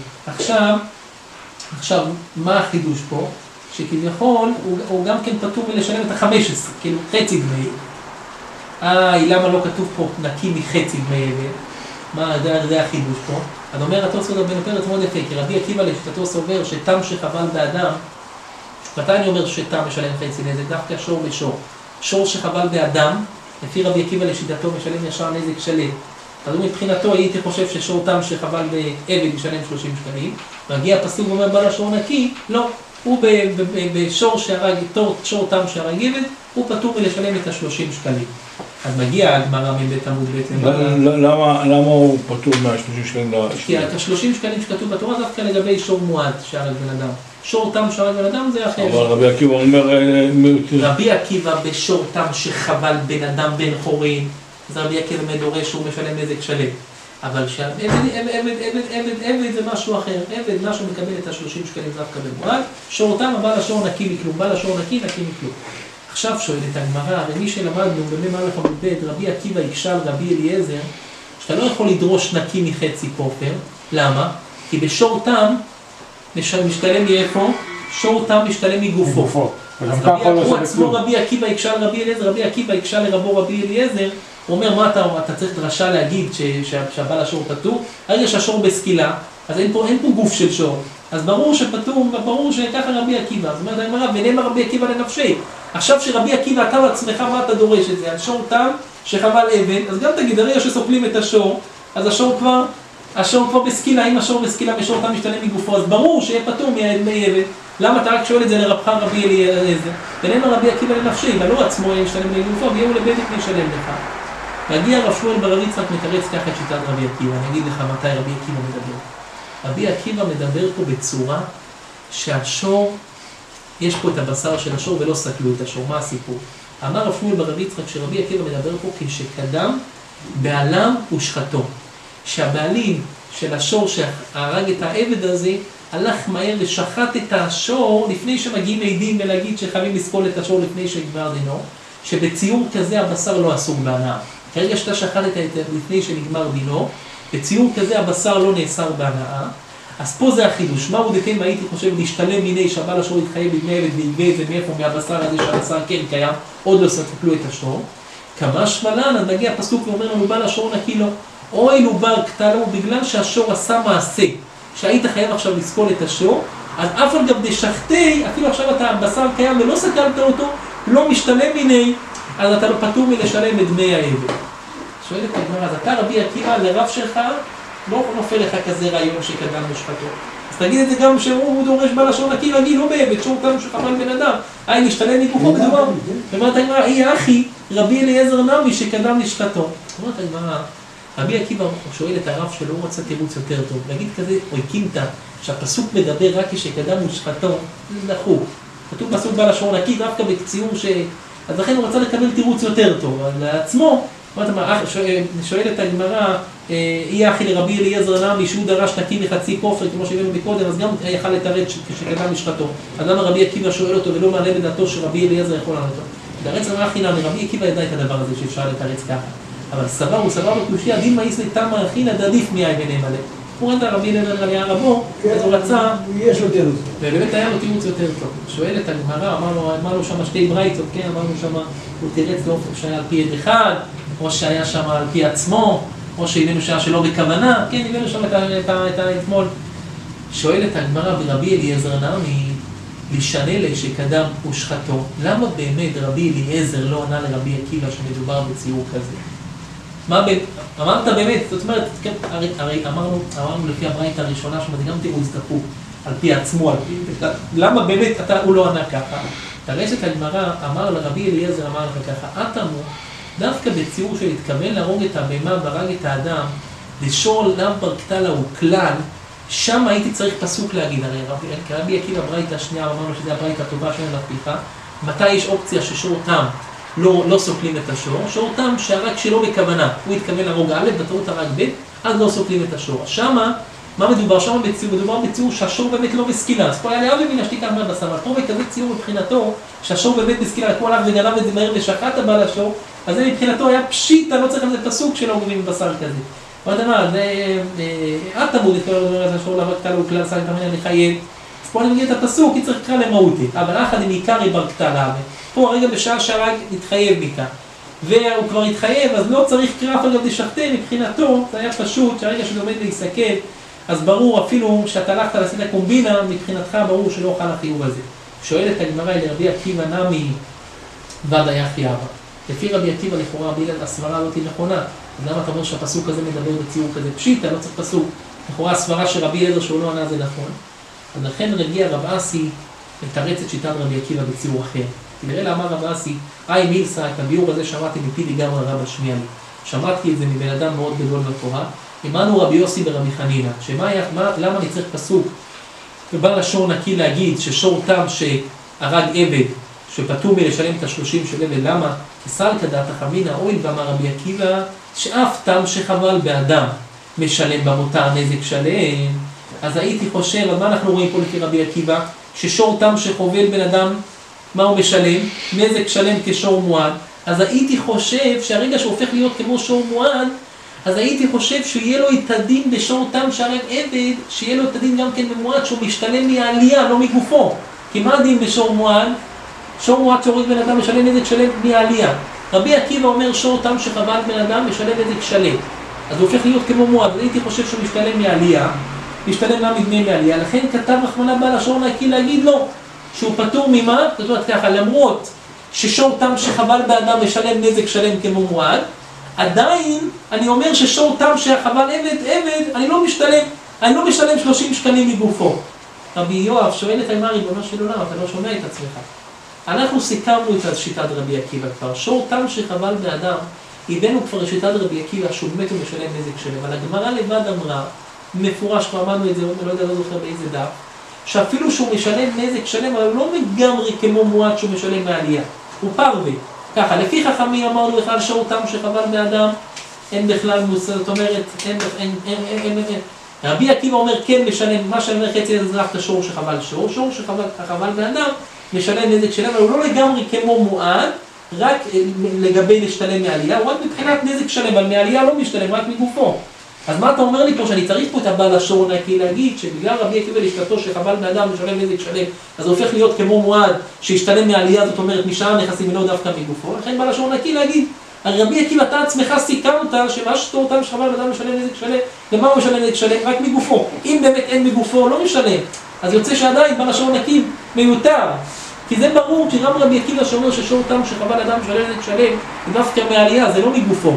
עכשיו, מה החידוש פה? שכביכול הוא גם כן פטור מלשלם את ה-15, כאילו חצי דמי עבד. למה לא כתוב פה נקי מחצי דמי עבד? מה זה החידוש פה? אז אומר התוספות רבנו פרץ מאוד יפה, כי רבי עקיבא לשיטתו סובר שתם שחבל באדם, מתי אני אומר שתם משלם חצי נזק? דווקא שור ושור. שור שחבל באדם, לפי רבי עקיבא לשיטתו משלם ישר נזק שלם. אז הוא מבחינתו הייתי חושב ששור תם שחבל בעבד משלם 30 שקלים, מגיע הפסוק ואומר בא לשור נקי, לא, הוא בשור שהרג, שור תם שהרג עבד, הוא פטור מלשלם את ה-30 שקלים. אז מגיע הגמרא מבית עמוד בעצם. למה הוא פטור מה-30 שקלים? כי ה-30 שקלים שכתוב בתורה זה דווקא לגבי שור מועד שהרג בן אדם. שור תם שהרג בן אדם זה אחר. אבל רבי עקיבא אומר... רבי עקיבא בשור תם שחבל בן אדם בן חורין, אז רבי עקיבא מדורש שהוא משלם נזק שלם. אבל עבד זה משהו אחר, עבד משהו מקבל את ה-30 שקלים דווקא במועד, שור תם הבא לשור נקי מכלום, בא לשור נקי מכלום. עכשיו שואלת הגמרא, הרי מי שלמדנו במ"א עמוד ב' רבי עקיבא יקשה על רבי אליעזר, שאתה לא יכול לדרוש נקי מחצי כופר. למה? כי בשור תם משתלם מאיפה? שור תם משתלם מגופו. אז הוא עצמו רבי עקיבא יקשה לרבי אליעזר, רבי עקיבא יקשה לרבו רבי אליעזר, הוא אומר, מה אתה צריך דרשה להגיד שהבעל השור פטור? הרגע שהשור בסקילה, אז אין פה גוף של שור. אז ברור שפטור, ברור שככה רבי עקיבא. זאת אומרת, אני אומר, ונאמר רבי עקיבא לנפשי. עכשיו שרבי עקיבא, אתה בעצמך, מה אתה דורש את זה? על שור תם שחבל אבן, אז גם תגיד, הרגע שסוקלים את השור, אז השור כבר בסקילה, אם השור בסקילה ושור תם משתלם מגופו, אז ברור שיהיה פטור מדמי אבן. למה אתה רק שואל את זה לרבך רבי אליעזר? ונאמר רבי עקיבא לנפשי, ולא עצמו משתלם לגופו, ויהיו לבדק משלם לך. והגיע הרב שמואל בר יצחק מתרץ ככה את שיטת רבי עקיבא. אני אגיד לך מתי רבי עקיבא מדבר. רבי עקיבא מדבר פה בצורה שהשור, יש פה את הבשר של השור ולא סקלו את השור. מה הסיפור? אמר רב שמואל בר יצחק שרבי עקיבא מדבר פה כשקדם בעלם ושחתו. שהבעלים של השור שהרג את העבד הזה, הלך מהר ושחט את השור לפני שמגיעים עדים ולהגיד שחייבים לסקול את השור לפני שנגמר דינו, שבציור כזה הבשר לא אסור בהנאה. כרגע שאתה שחט את לפני שנגמר דינו, בציור כזה הבשר לא נאסר בהנאה. אז פה זה החידוש. מהו דכן מה הייתי חושב להשתלם מיני שהבעל השור יתחייב בדמי עבד וילווה את זה מאיפה מהבשר הזה שהבשר כן קיים, עוד לא סקלו את השור. כמה שמלן, אז מגיע פסוק ואומר לנו בעל השור נקי לו, אוי לו בר קטע לו, בגלל שהשור עשה מעשה, שהיית חייב עכשיו לסקול את השור, אז אף על גב דשחטי, אפילו עכשיו אתה בשר קיים ולא סקלת אותו, לא משתלם מיני, אז אתה לא פטור מלשלם את דמי העבד. שואלת הגמרא, אז אתה רבי עקיבא לרב שלך, לא נופל לך כזה רעיון שקדם לשחטו. אז תגיד את זה גם שהוא דורש בעל השור נקי רגיל, לא בעבד, שור תם שחבל בן אדם, משתלם מגופו בדבר. ואומרת הגמרא, אחי, רבי אליעזר נמי שקדם לשחטו. אומרת הגמרא, רבי עקיבא שואל את הרב שלו, הוא רצה תירוץ יותר טוב. להגיד כזה, אוי קימתא, שהפסוק מדבר רק כשקדם לשחטו, זה דחוק. כתוב פסוק בעל השור נקי, דווקא בציור אז לכן הוא רצה לקבל תירוץ יותר טוב. אבל לעצמו, שואלת הגמרא, אי אחי לרבי אליעזר נמי שהוא דרש נקי מחצי כופר, כמו שהבאנו מקודם, אז גם יכל לתרץ כשקדם לשחטו. אז למה רבי עקיבא שואל אותו ולא מעלה בדעתו שרבי אליעזר יכול לענות אותו? תרץ אמר אחי נמי, רבי עקיבא ידע את הדבר הזה שאפשר לתרץ ככה. אבל הוא סבר בקושי, הדין מאיס לתמה אכינה דעדיף מיהי ונאמנה. הוא רצה רבי אליעזר עליה רבו, אז הוא רצה, יש לו תירוץ. ובאמת היה לו תירוץ יותר טוב. שואלת הגמרא, אמר לו שם שתי ברייתות, כן, אמרנו שם, הוא תירץ באופן שהיה על פי יד אחד, או שהיה שם על פי עצמו, או שהבאנו שהיה שלא בכוונה, כן, הבאנו שם את האתמול. שואלת הגמרא ברבי אליעזר נמי, לשנה לי שקדם ושחטו, למה באמת רבי אליעזר לא ענה לרבי עקיבא שמדובר בציור כזה? אמרת באמת, זאת אומרת, הרי אמרנו לפי הברייתא הראשונה שאומרת, גם תראו הזדקו על פי עצמו, למה באמת הוא לא ענה ככה? תרשת הגמרא אמר לרבי אליעזר, אמר לך ככה, אתמו, דווקא בציור שהתכוון להרוג את הבהמה והרג את האדם, לשור לאו בר קטע לה הוא כלל, שם הייתי צריך פסוק להגיד, הרי רבי עקיבא ברייתא השנייה, אמרנו שזה הברייתא הטובה שאין לה פיך, מתי יש אופציה ששור תם לא סוקלים את השור, שור תם שהרג שלא בכוונה, הוא התכוון להרוג א', בטעות הרג ב', אז לא סוקלים את השור. שמה, מה מדובר? שמה בציור, מדובר בציור שהשור באמת לא בסקילה, אז פה היה לאבי מן השתיקה מהבשר, אבל פה בכזה ציור מבחינתו, שהשור באמת בסקילה, כל הלך וגנב את זה מהר ושחט הבעל השור, אז זה מבחינתו היה פשיטה, לא צריך לזה פסוק שלא אומרים בבשר כזה. אבל מה, את תמוד את כל הדבר הזה, השור לבק תלו כלל סג תמניה לחייב, אז פה אני מגיע את הפסוק, כי צריך לקרוא למהותי, אבל אחד עם עיקרי בר קטע לה, פה הרגע בשעה שהרג התחייב מכאן, והוא כבר התחייב, אז לא צריך קרא אף אגב דשחטי, מבחינתו זה היה פשוט, שהרגע שזה עומד להיסכל, אז ברור אפילו שאתה הלכת לעשות הקומבינה, מבחינתך ברור שלא אוכל החיוב הזה. שואלת הגמרא לרבי עקיבא נמי ועד היה חייבה. לפי רבי עקיבא לכאורה הסברה הזאת היא נכונה, אז למה אתה אומר שהפסוק הזה מדבר בציור כזה פשיטה, לא צריך פסוק. לכאורה הסברה שרבי אליעזר שהוא לא ענה זה נכון. אז לכן רגיע רב אסי מתרץ את שיטת רבי עקיבא בציור אחר. תראה לאמר רב אסי, מילסה, את הביור הזה שמעתי מפי לגמרי רב השמיע לי. שמעתי את זה מבן אדם מאוד גדול בתורה. אמרנו רבי יוסי ברבי חנינא, למה אני צריך פסוק ובא לשור נקי להגיד ששור תם שהרג עבד, שפטור מלשלם את 30 של עבד, למה? כסל כדעת החמינא, אוי ואמר רבי עקיבא, שאף תם שחבל באדם משלם במותר נזק שלם. אז הייתי חושב, אז מה אנחנו רואים פה לפי רבי עקיבא? ששור תם שחובל בן אדם, מה הוא משלם? נזק שלם כשור מועד. אז הייתי חושב שהרגע שהוא הופך להיות כמו שור מועד, אז הייתי חושב שיהיה לו את הדין בשור תם שהרג עבד, שיהיה לו את הדין גם כן במועד שהוא משתלם מהעלייה, לא מגופו. כי מה הדין בשור מועד? שור מועד שהורג בן אדם משלם נזק שלם מהעלייה. רבי עקיבא אומר שור תם שחבל בן אדם משלם נזק שלם. אז הוא הופך להיות כמו מועד, הייתי חושב שהוא משתלם מהעלייה, משתלם גם מדמי מהעלייה. לכן כתב רחמנא בעל השור נקי להגיד לו שהוא פטור ממה? זאת אומרת ככה, למרות ששור תם שחבל באדם משלם נזק שלם כמו מועד, עדיין אני אומר ששור תם שחבל עבד, אני לא משלם 30 שקלים מגופו. רבי יואב שואל את הגמרא, ריבונו של עולם, אתה לא שומע את עצמך. אנחנו סיכמנו את שיטת רבי עקיבא כבר. שור תם שחבל באדם, הבאנו כבר שיטת רבי עקיבא שהוא באמת הוא משלם נזק שלם. אבל הגמרא לבד אמרה, מפורש, כבר אמרנו את זה, אני לא זוכר באיזה דף, שאפילו שהוא משלם נזק שלם, אבל הוא לא לגמרי כמו מועד שהוא משלם מהעלייה. הוא פרווה. ככה, לפי חכמים אמרנו בכלל שור תם שחבל באדם, אין בכלל מושג, זאת אומרת, אין. רבי עקיבא אומר כן משלם, מה שאני אומר חצי אזרח את השור שחבל שור שחבל באדם, משלם נזק שלם, אבל הוא לא לגמרי כמו מועד, רק לגבי להשתלם מהעלייה, הוא רק מבחינת נזק שלם, אבל מהעלייה לא משתלם, רק מגופו. אז מה אתה אומר לי פה, שאני צריך פה את הבעל השור נקי להגיד שבגלל רבי עקיבא לשתתו שחבל באדם משלם נזק שלם, אז הוא הופך להיות כמו מועד שישתלם מהעלייה, זאת אומרת משאר נכסים ולא דווקא מגופו. לכן בעל השור נקי להגיד, רבי עקיבא אתה עצמך סיכמת שמה שתור אותם שחבל באדם משלם נזק שלם, למה הוא משלם נזק שלם? רק מגופו. אם באמת אין מגופו, לא משלם. אז יוצא שעדיין בעל השור נקי מיותר. כי זה ברור, כי גם רבי עקיבא שאומר ששור תם שחבל אדם משלם נזק שלם, דווקא מהעלייה, זה לא מגופו.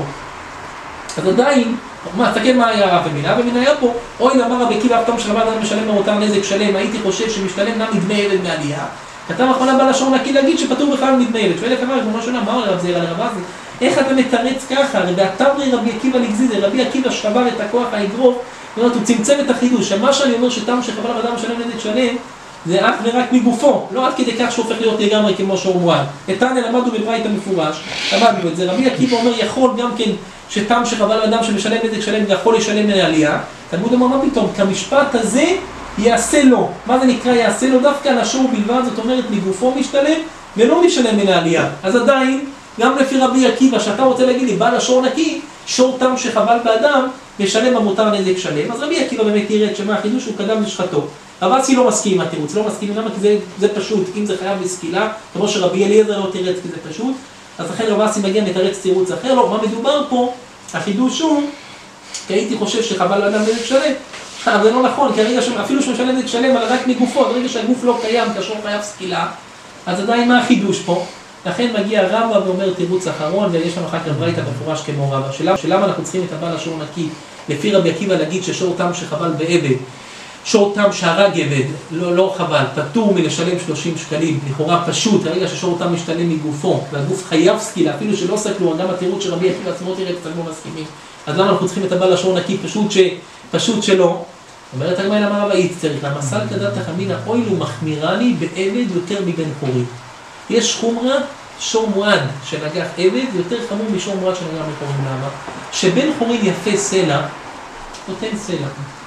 אז עדיין, תסתכל מה היה רב ומינה, ומינה היה פה, אוי אמר רבי עקיבא אף תם שחבל אדם משלם מאותר נזק שלם, הייתי חושב שמשתלם גם מדמי עבד מהעלייה. כתב אחרונה בעל השור נקי להגיד שפטור בכלל מדמי עבד. שואל לפניו, כמו שונה, מה אומר רב זעיר על רב אזי? איך אתה מתרץ ככה? הרי בתמרי רבי עקיבא לגזיזה, רבי עקיבא שבר את הכוח האגרוף, הוא צמצם את החידוש, שמה שאני אומר שתם שחבל אדם משלם נזק שלם, זה אך ורק מגופו, לא עד כדי כך שהופך להיות לגמרי כמו שור מועד. איתן למדנו בברייתא המפורש, למדנו את זה. רבי עקיבא אומר יכול גם כן שתם שחבל אדם שמשלם נזק שלם יכול לשלם מהעלייה. תלמוד אמר מה פתאום? כמשפט הזה יעשה לו. מה זה נקרא יעשה לו? דווקא על השור בלבד, זאת אומרת מגופו משתלם ולא משלם מן העלייה. אז עדיין, גם לפי רבי עקיבא, שאתה רוצה להגיד לי, בעל השור נקי, שור תם שחבל באדם, משלם המותר נזק שלם. אז רבי עקיבא באמת יראה שמה החידוש הוא קדם לשחטו. רב אסי לא מסכים עם התירוץ, לא מסכים למה? כי זה פשוט, אם זה חייב בסקילה, כמו שרבי אליעזר לא תירץ כי זה פשוט, אז לכן רב אסי מגיע מתרץ תירוץ אחר, לא, מה מדובר פה? החידוש הוא, כי הייתי חושב שחבל לאדם נזק שלם, אבל זה לא נכון, כי הרגע אפילו שהוא משלם נזק שלם, אבל רק מגופו, ברגע שהגוף לא קיים, כאשר חייב סקילה, אז עדיין מה החידוש פה? לכן מגיע רבא ואומר תירוץ אחרון, ויש לנו אחר כך ברייתא מפורש כמו רבא, שלמה אנחנו צריכים את הבעל השור נקי, לפי רבי עקיבא להגיד ששור תם שחבל בעבד, שור תם שהרג עבד, לא חבל, פטור מלשלם 30 שקלים, לכאורה פשוט, הרגע ששור תם משתלם מגופו, והגוף חייב סקילה, אפילו שלא סקלו, גם התירוץ שרבי עקיבא עצמו תראה קצת לא מסכימים, אז למה אנחנו צריכים את הבעל השור נקי פשוט שלא? אומרת הגמרא למה רבא צריך, למסל כדת חכמינא אוי לו מחמירני בעבד יותר מבן חורין. יש חומרה שור מועד שנגח עבד יותר חמור משור מועד שנגח בן חורין. למה? שבן חורין יפה סלע, נותן סלע.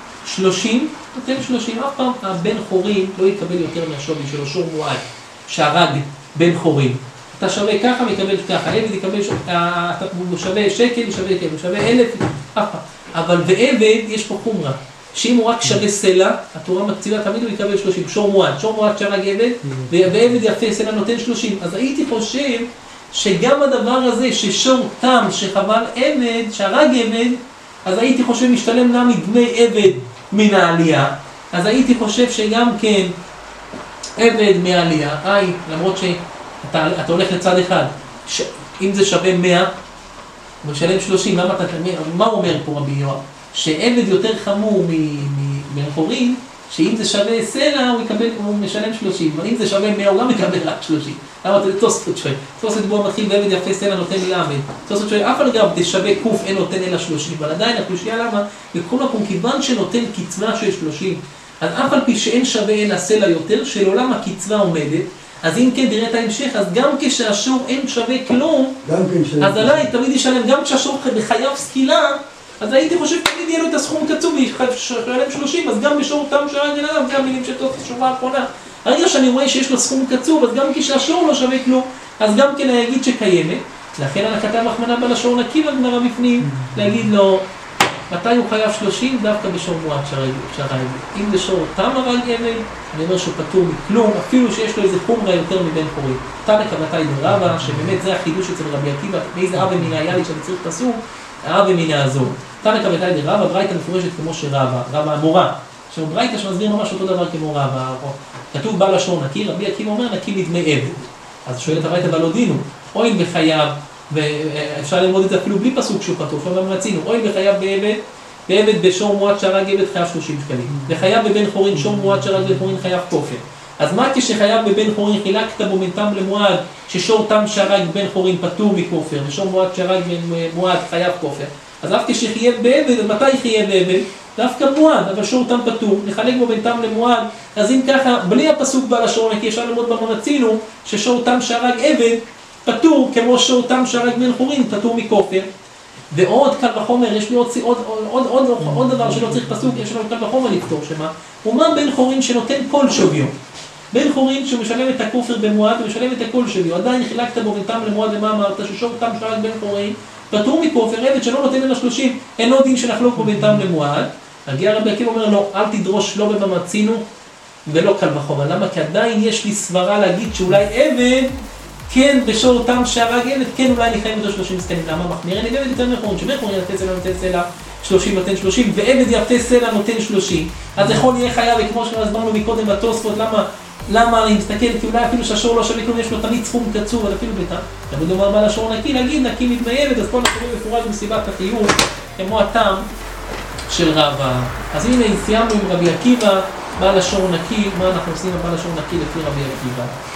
30, נותן 30, אף פעם הבן חורין לא יקבל יותר מהשווי של שור מועד שהרג בן חורין. אתה שווה ככה, מקבל ככה, עבד יקבל, הוא שווה שקל, הוא שווה 1,000, אף פעם. אבל בעבד יש פה חומרה, שאם הוא רק שווה סלע, התורה מקציבה תמיד הוא יקבל 30, שור מועד שהרג עבד, ועבד יפה סלע נותן 30. אז הייתי חושב שגם הדבר הזה ששור תם שחבל עבד, שהרג עבד, אז הייתי חושב משתלם גם מדמי עבד מן העלייה, אז הייתי חושב שגם כן עבד מהעלייה, למרות שאתה הולך לצד אחד, אם זה שווה 100, הוא משלם 30, מה הוא אומר פה רבי יואב? שעבד יותר חמור מבן חורין, שאם זה שווה סלע הוא משלם 30, אבל אם זה שווה 100 הוא גם מקבל רק 30. למה אתה תוספות שואל? תוספות בו מתחיל בעבד יפה סלע נותן למד. תוספות שואל, אף על גב תשווה קוף אין נותן אלא 30, אבל עדיין הקושיה למה? בכל מקום כיוון שנותן קצבה של 30, אז אף על פי שאין שווה אלא סלע יותר, שלעולם הקצבה עומדת, אז אם כן תראה את ההמשך, אז גם כשהשור אין שווה כלום, אז עליי תמיד ישלם, גם כשהשור בחייו סקילה, אז הייתי חושב תמיד יהיה לו את הסכום קצוב וישלם 30, אז גם בשור תם שהרג אדם, זה המילים של תוספות שורה האחרונה. הרגע שאני רואה שיש לו סכום קצוב, אז גם כשהשור לא שווה כלום, אז גם כן אני אגיד שקיימת. לכן על הכתב רחמנא בלשון נקי בגמרא בפנים, להגיד לו, מתי הוא חייב 30? דווקא בשור מועט שהרג. אם זה שור תם הרג עבד, אני אומר שהוא פטור מכלום, אפילו שיש לו איזה חומרה יותר מבן חורין. תנא קמתי דרבא, שבאמת זה החידוש אצל רבי עקיבא, מאיזה אב אמינא היה לי שאני צריך פסוק, האב אמינא הזו. תנא קמתי דרבא, ברייתא מפורשת כמו שרבא, רבא המורה. עכשיו ברייתא שמסביר ממש אותו דבר כמו רבא. כתוב בא לשור נקי, רבי עקיבא אומר נקי מדמי עבד. אז שואלת הברייתא ולא דינו, הואיל וחייב, ואפשר ללמוד את זה אפילו בלי פסוק שהוא פטור, פעם רצינו, הואיל וחייב בעבד בשור מועט שהרג עבד חייב 30 שקלים. וחייב בבן חורין שור מועט שהרג בן חורין חייב כופר. אז מה כשחייב בבן חורין חילקת בו מן תם למועד, ששור תם שהרג בן חורין פטור מכופר, ושור מועט שהרג בן מועד חייב כופר. אז אף כשחייב בעבד, אז מתי חייב בעבד? דווקא מועד, אבל שור תם פטור, נחלק בו בין תם למועד. אז אם ככה, בלי הפסוק בא לשור נקי, אפשר ללמוד במרצינו, ששור תם שהרג עבד פטור, כמו שור תם שהרג בן חורין פטור מכופר. ועוד קל וחומר, יש לי עוד דבר שלא צריך פסוק, יש לנו קל וחומר לפתור שמה. הוא אומר בן חורין שנותן כל שוויו. בן חורין שמשלם את הכופר במועד ומשלם את הכל שוויו. עדיין חילקת בו בין תם למועד, ומה אמרת? ששור תם שהרג בן חורין פטור מכופר, עבד שלא נותן אלא 30, אינו דין שנחלוק בו בין תם למועד. הגיע רבי עקיבא אומר לו, אל תדרוש לא בממצינו ולא קל וחומר. למה? כי עדיין יש לי סברה להגיד שאולי עבד, כן, בשור תם שהרג עבד, כן, אולי אני חייב אותו 30 סקלים. למה? מחמיר, אני עבד יותר מחורין, שבן חורין יפתה סלע נותן סלע 30 נותן 30, ועבד יפתה סלע נותן 30. אז יכול יהיה חייב, וכמו שהסברנו מקודם בתוספות, למה אני מסתכל, כי אולי אפילו שהשור לא שווה כלום, יש לו תמיד סכום קצוב, אבל אפילו ביתה. תמיד אומר מה לשור נקי, להגיד נקי מדמי עבד, אז פה אנחנו מפורש מסיבת החיוב, כמו הטעם של רבא. אז הנה סיימנו עם רבי עקיבא, בעל השור נקי, מה אנחנו עושים עם בעל השור נקי לפי רבי עקיבא.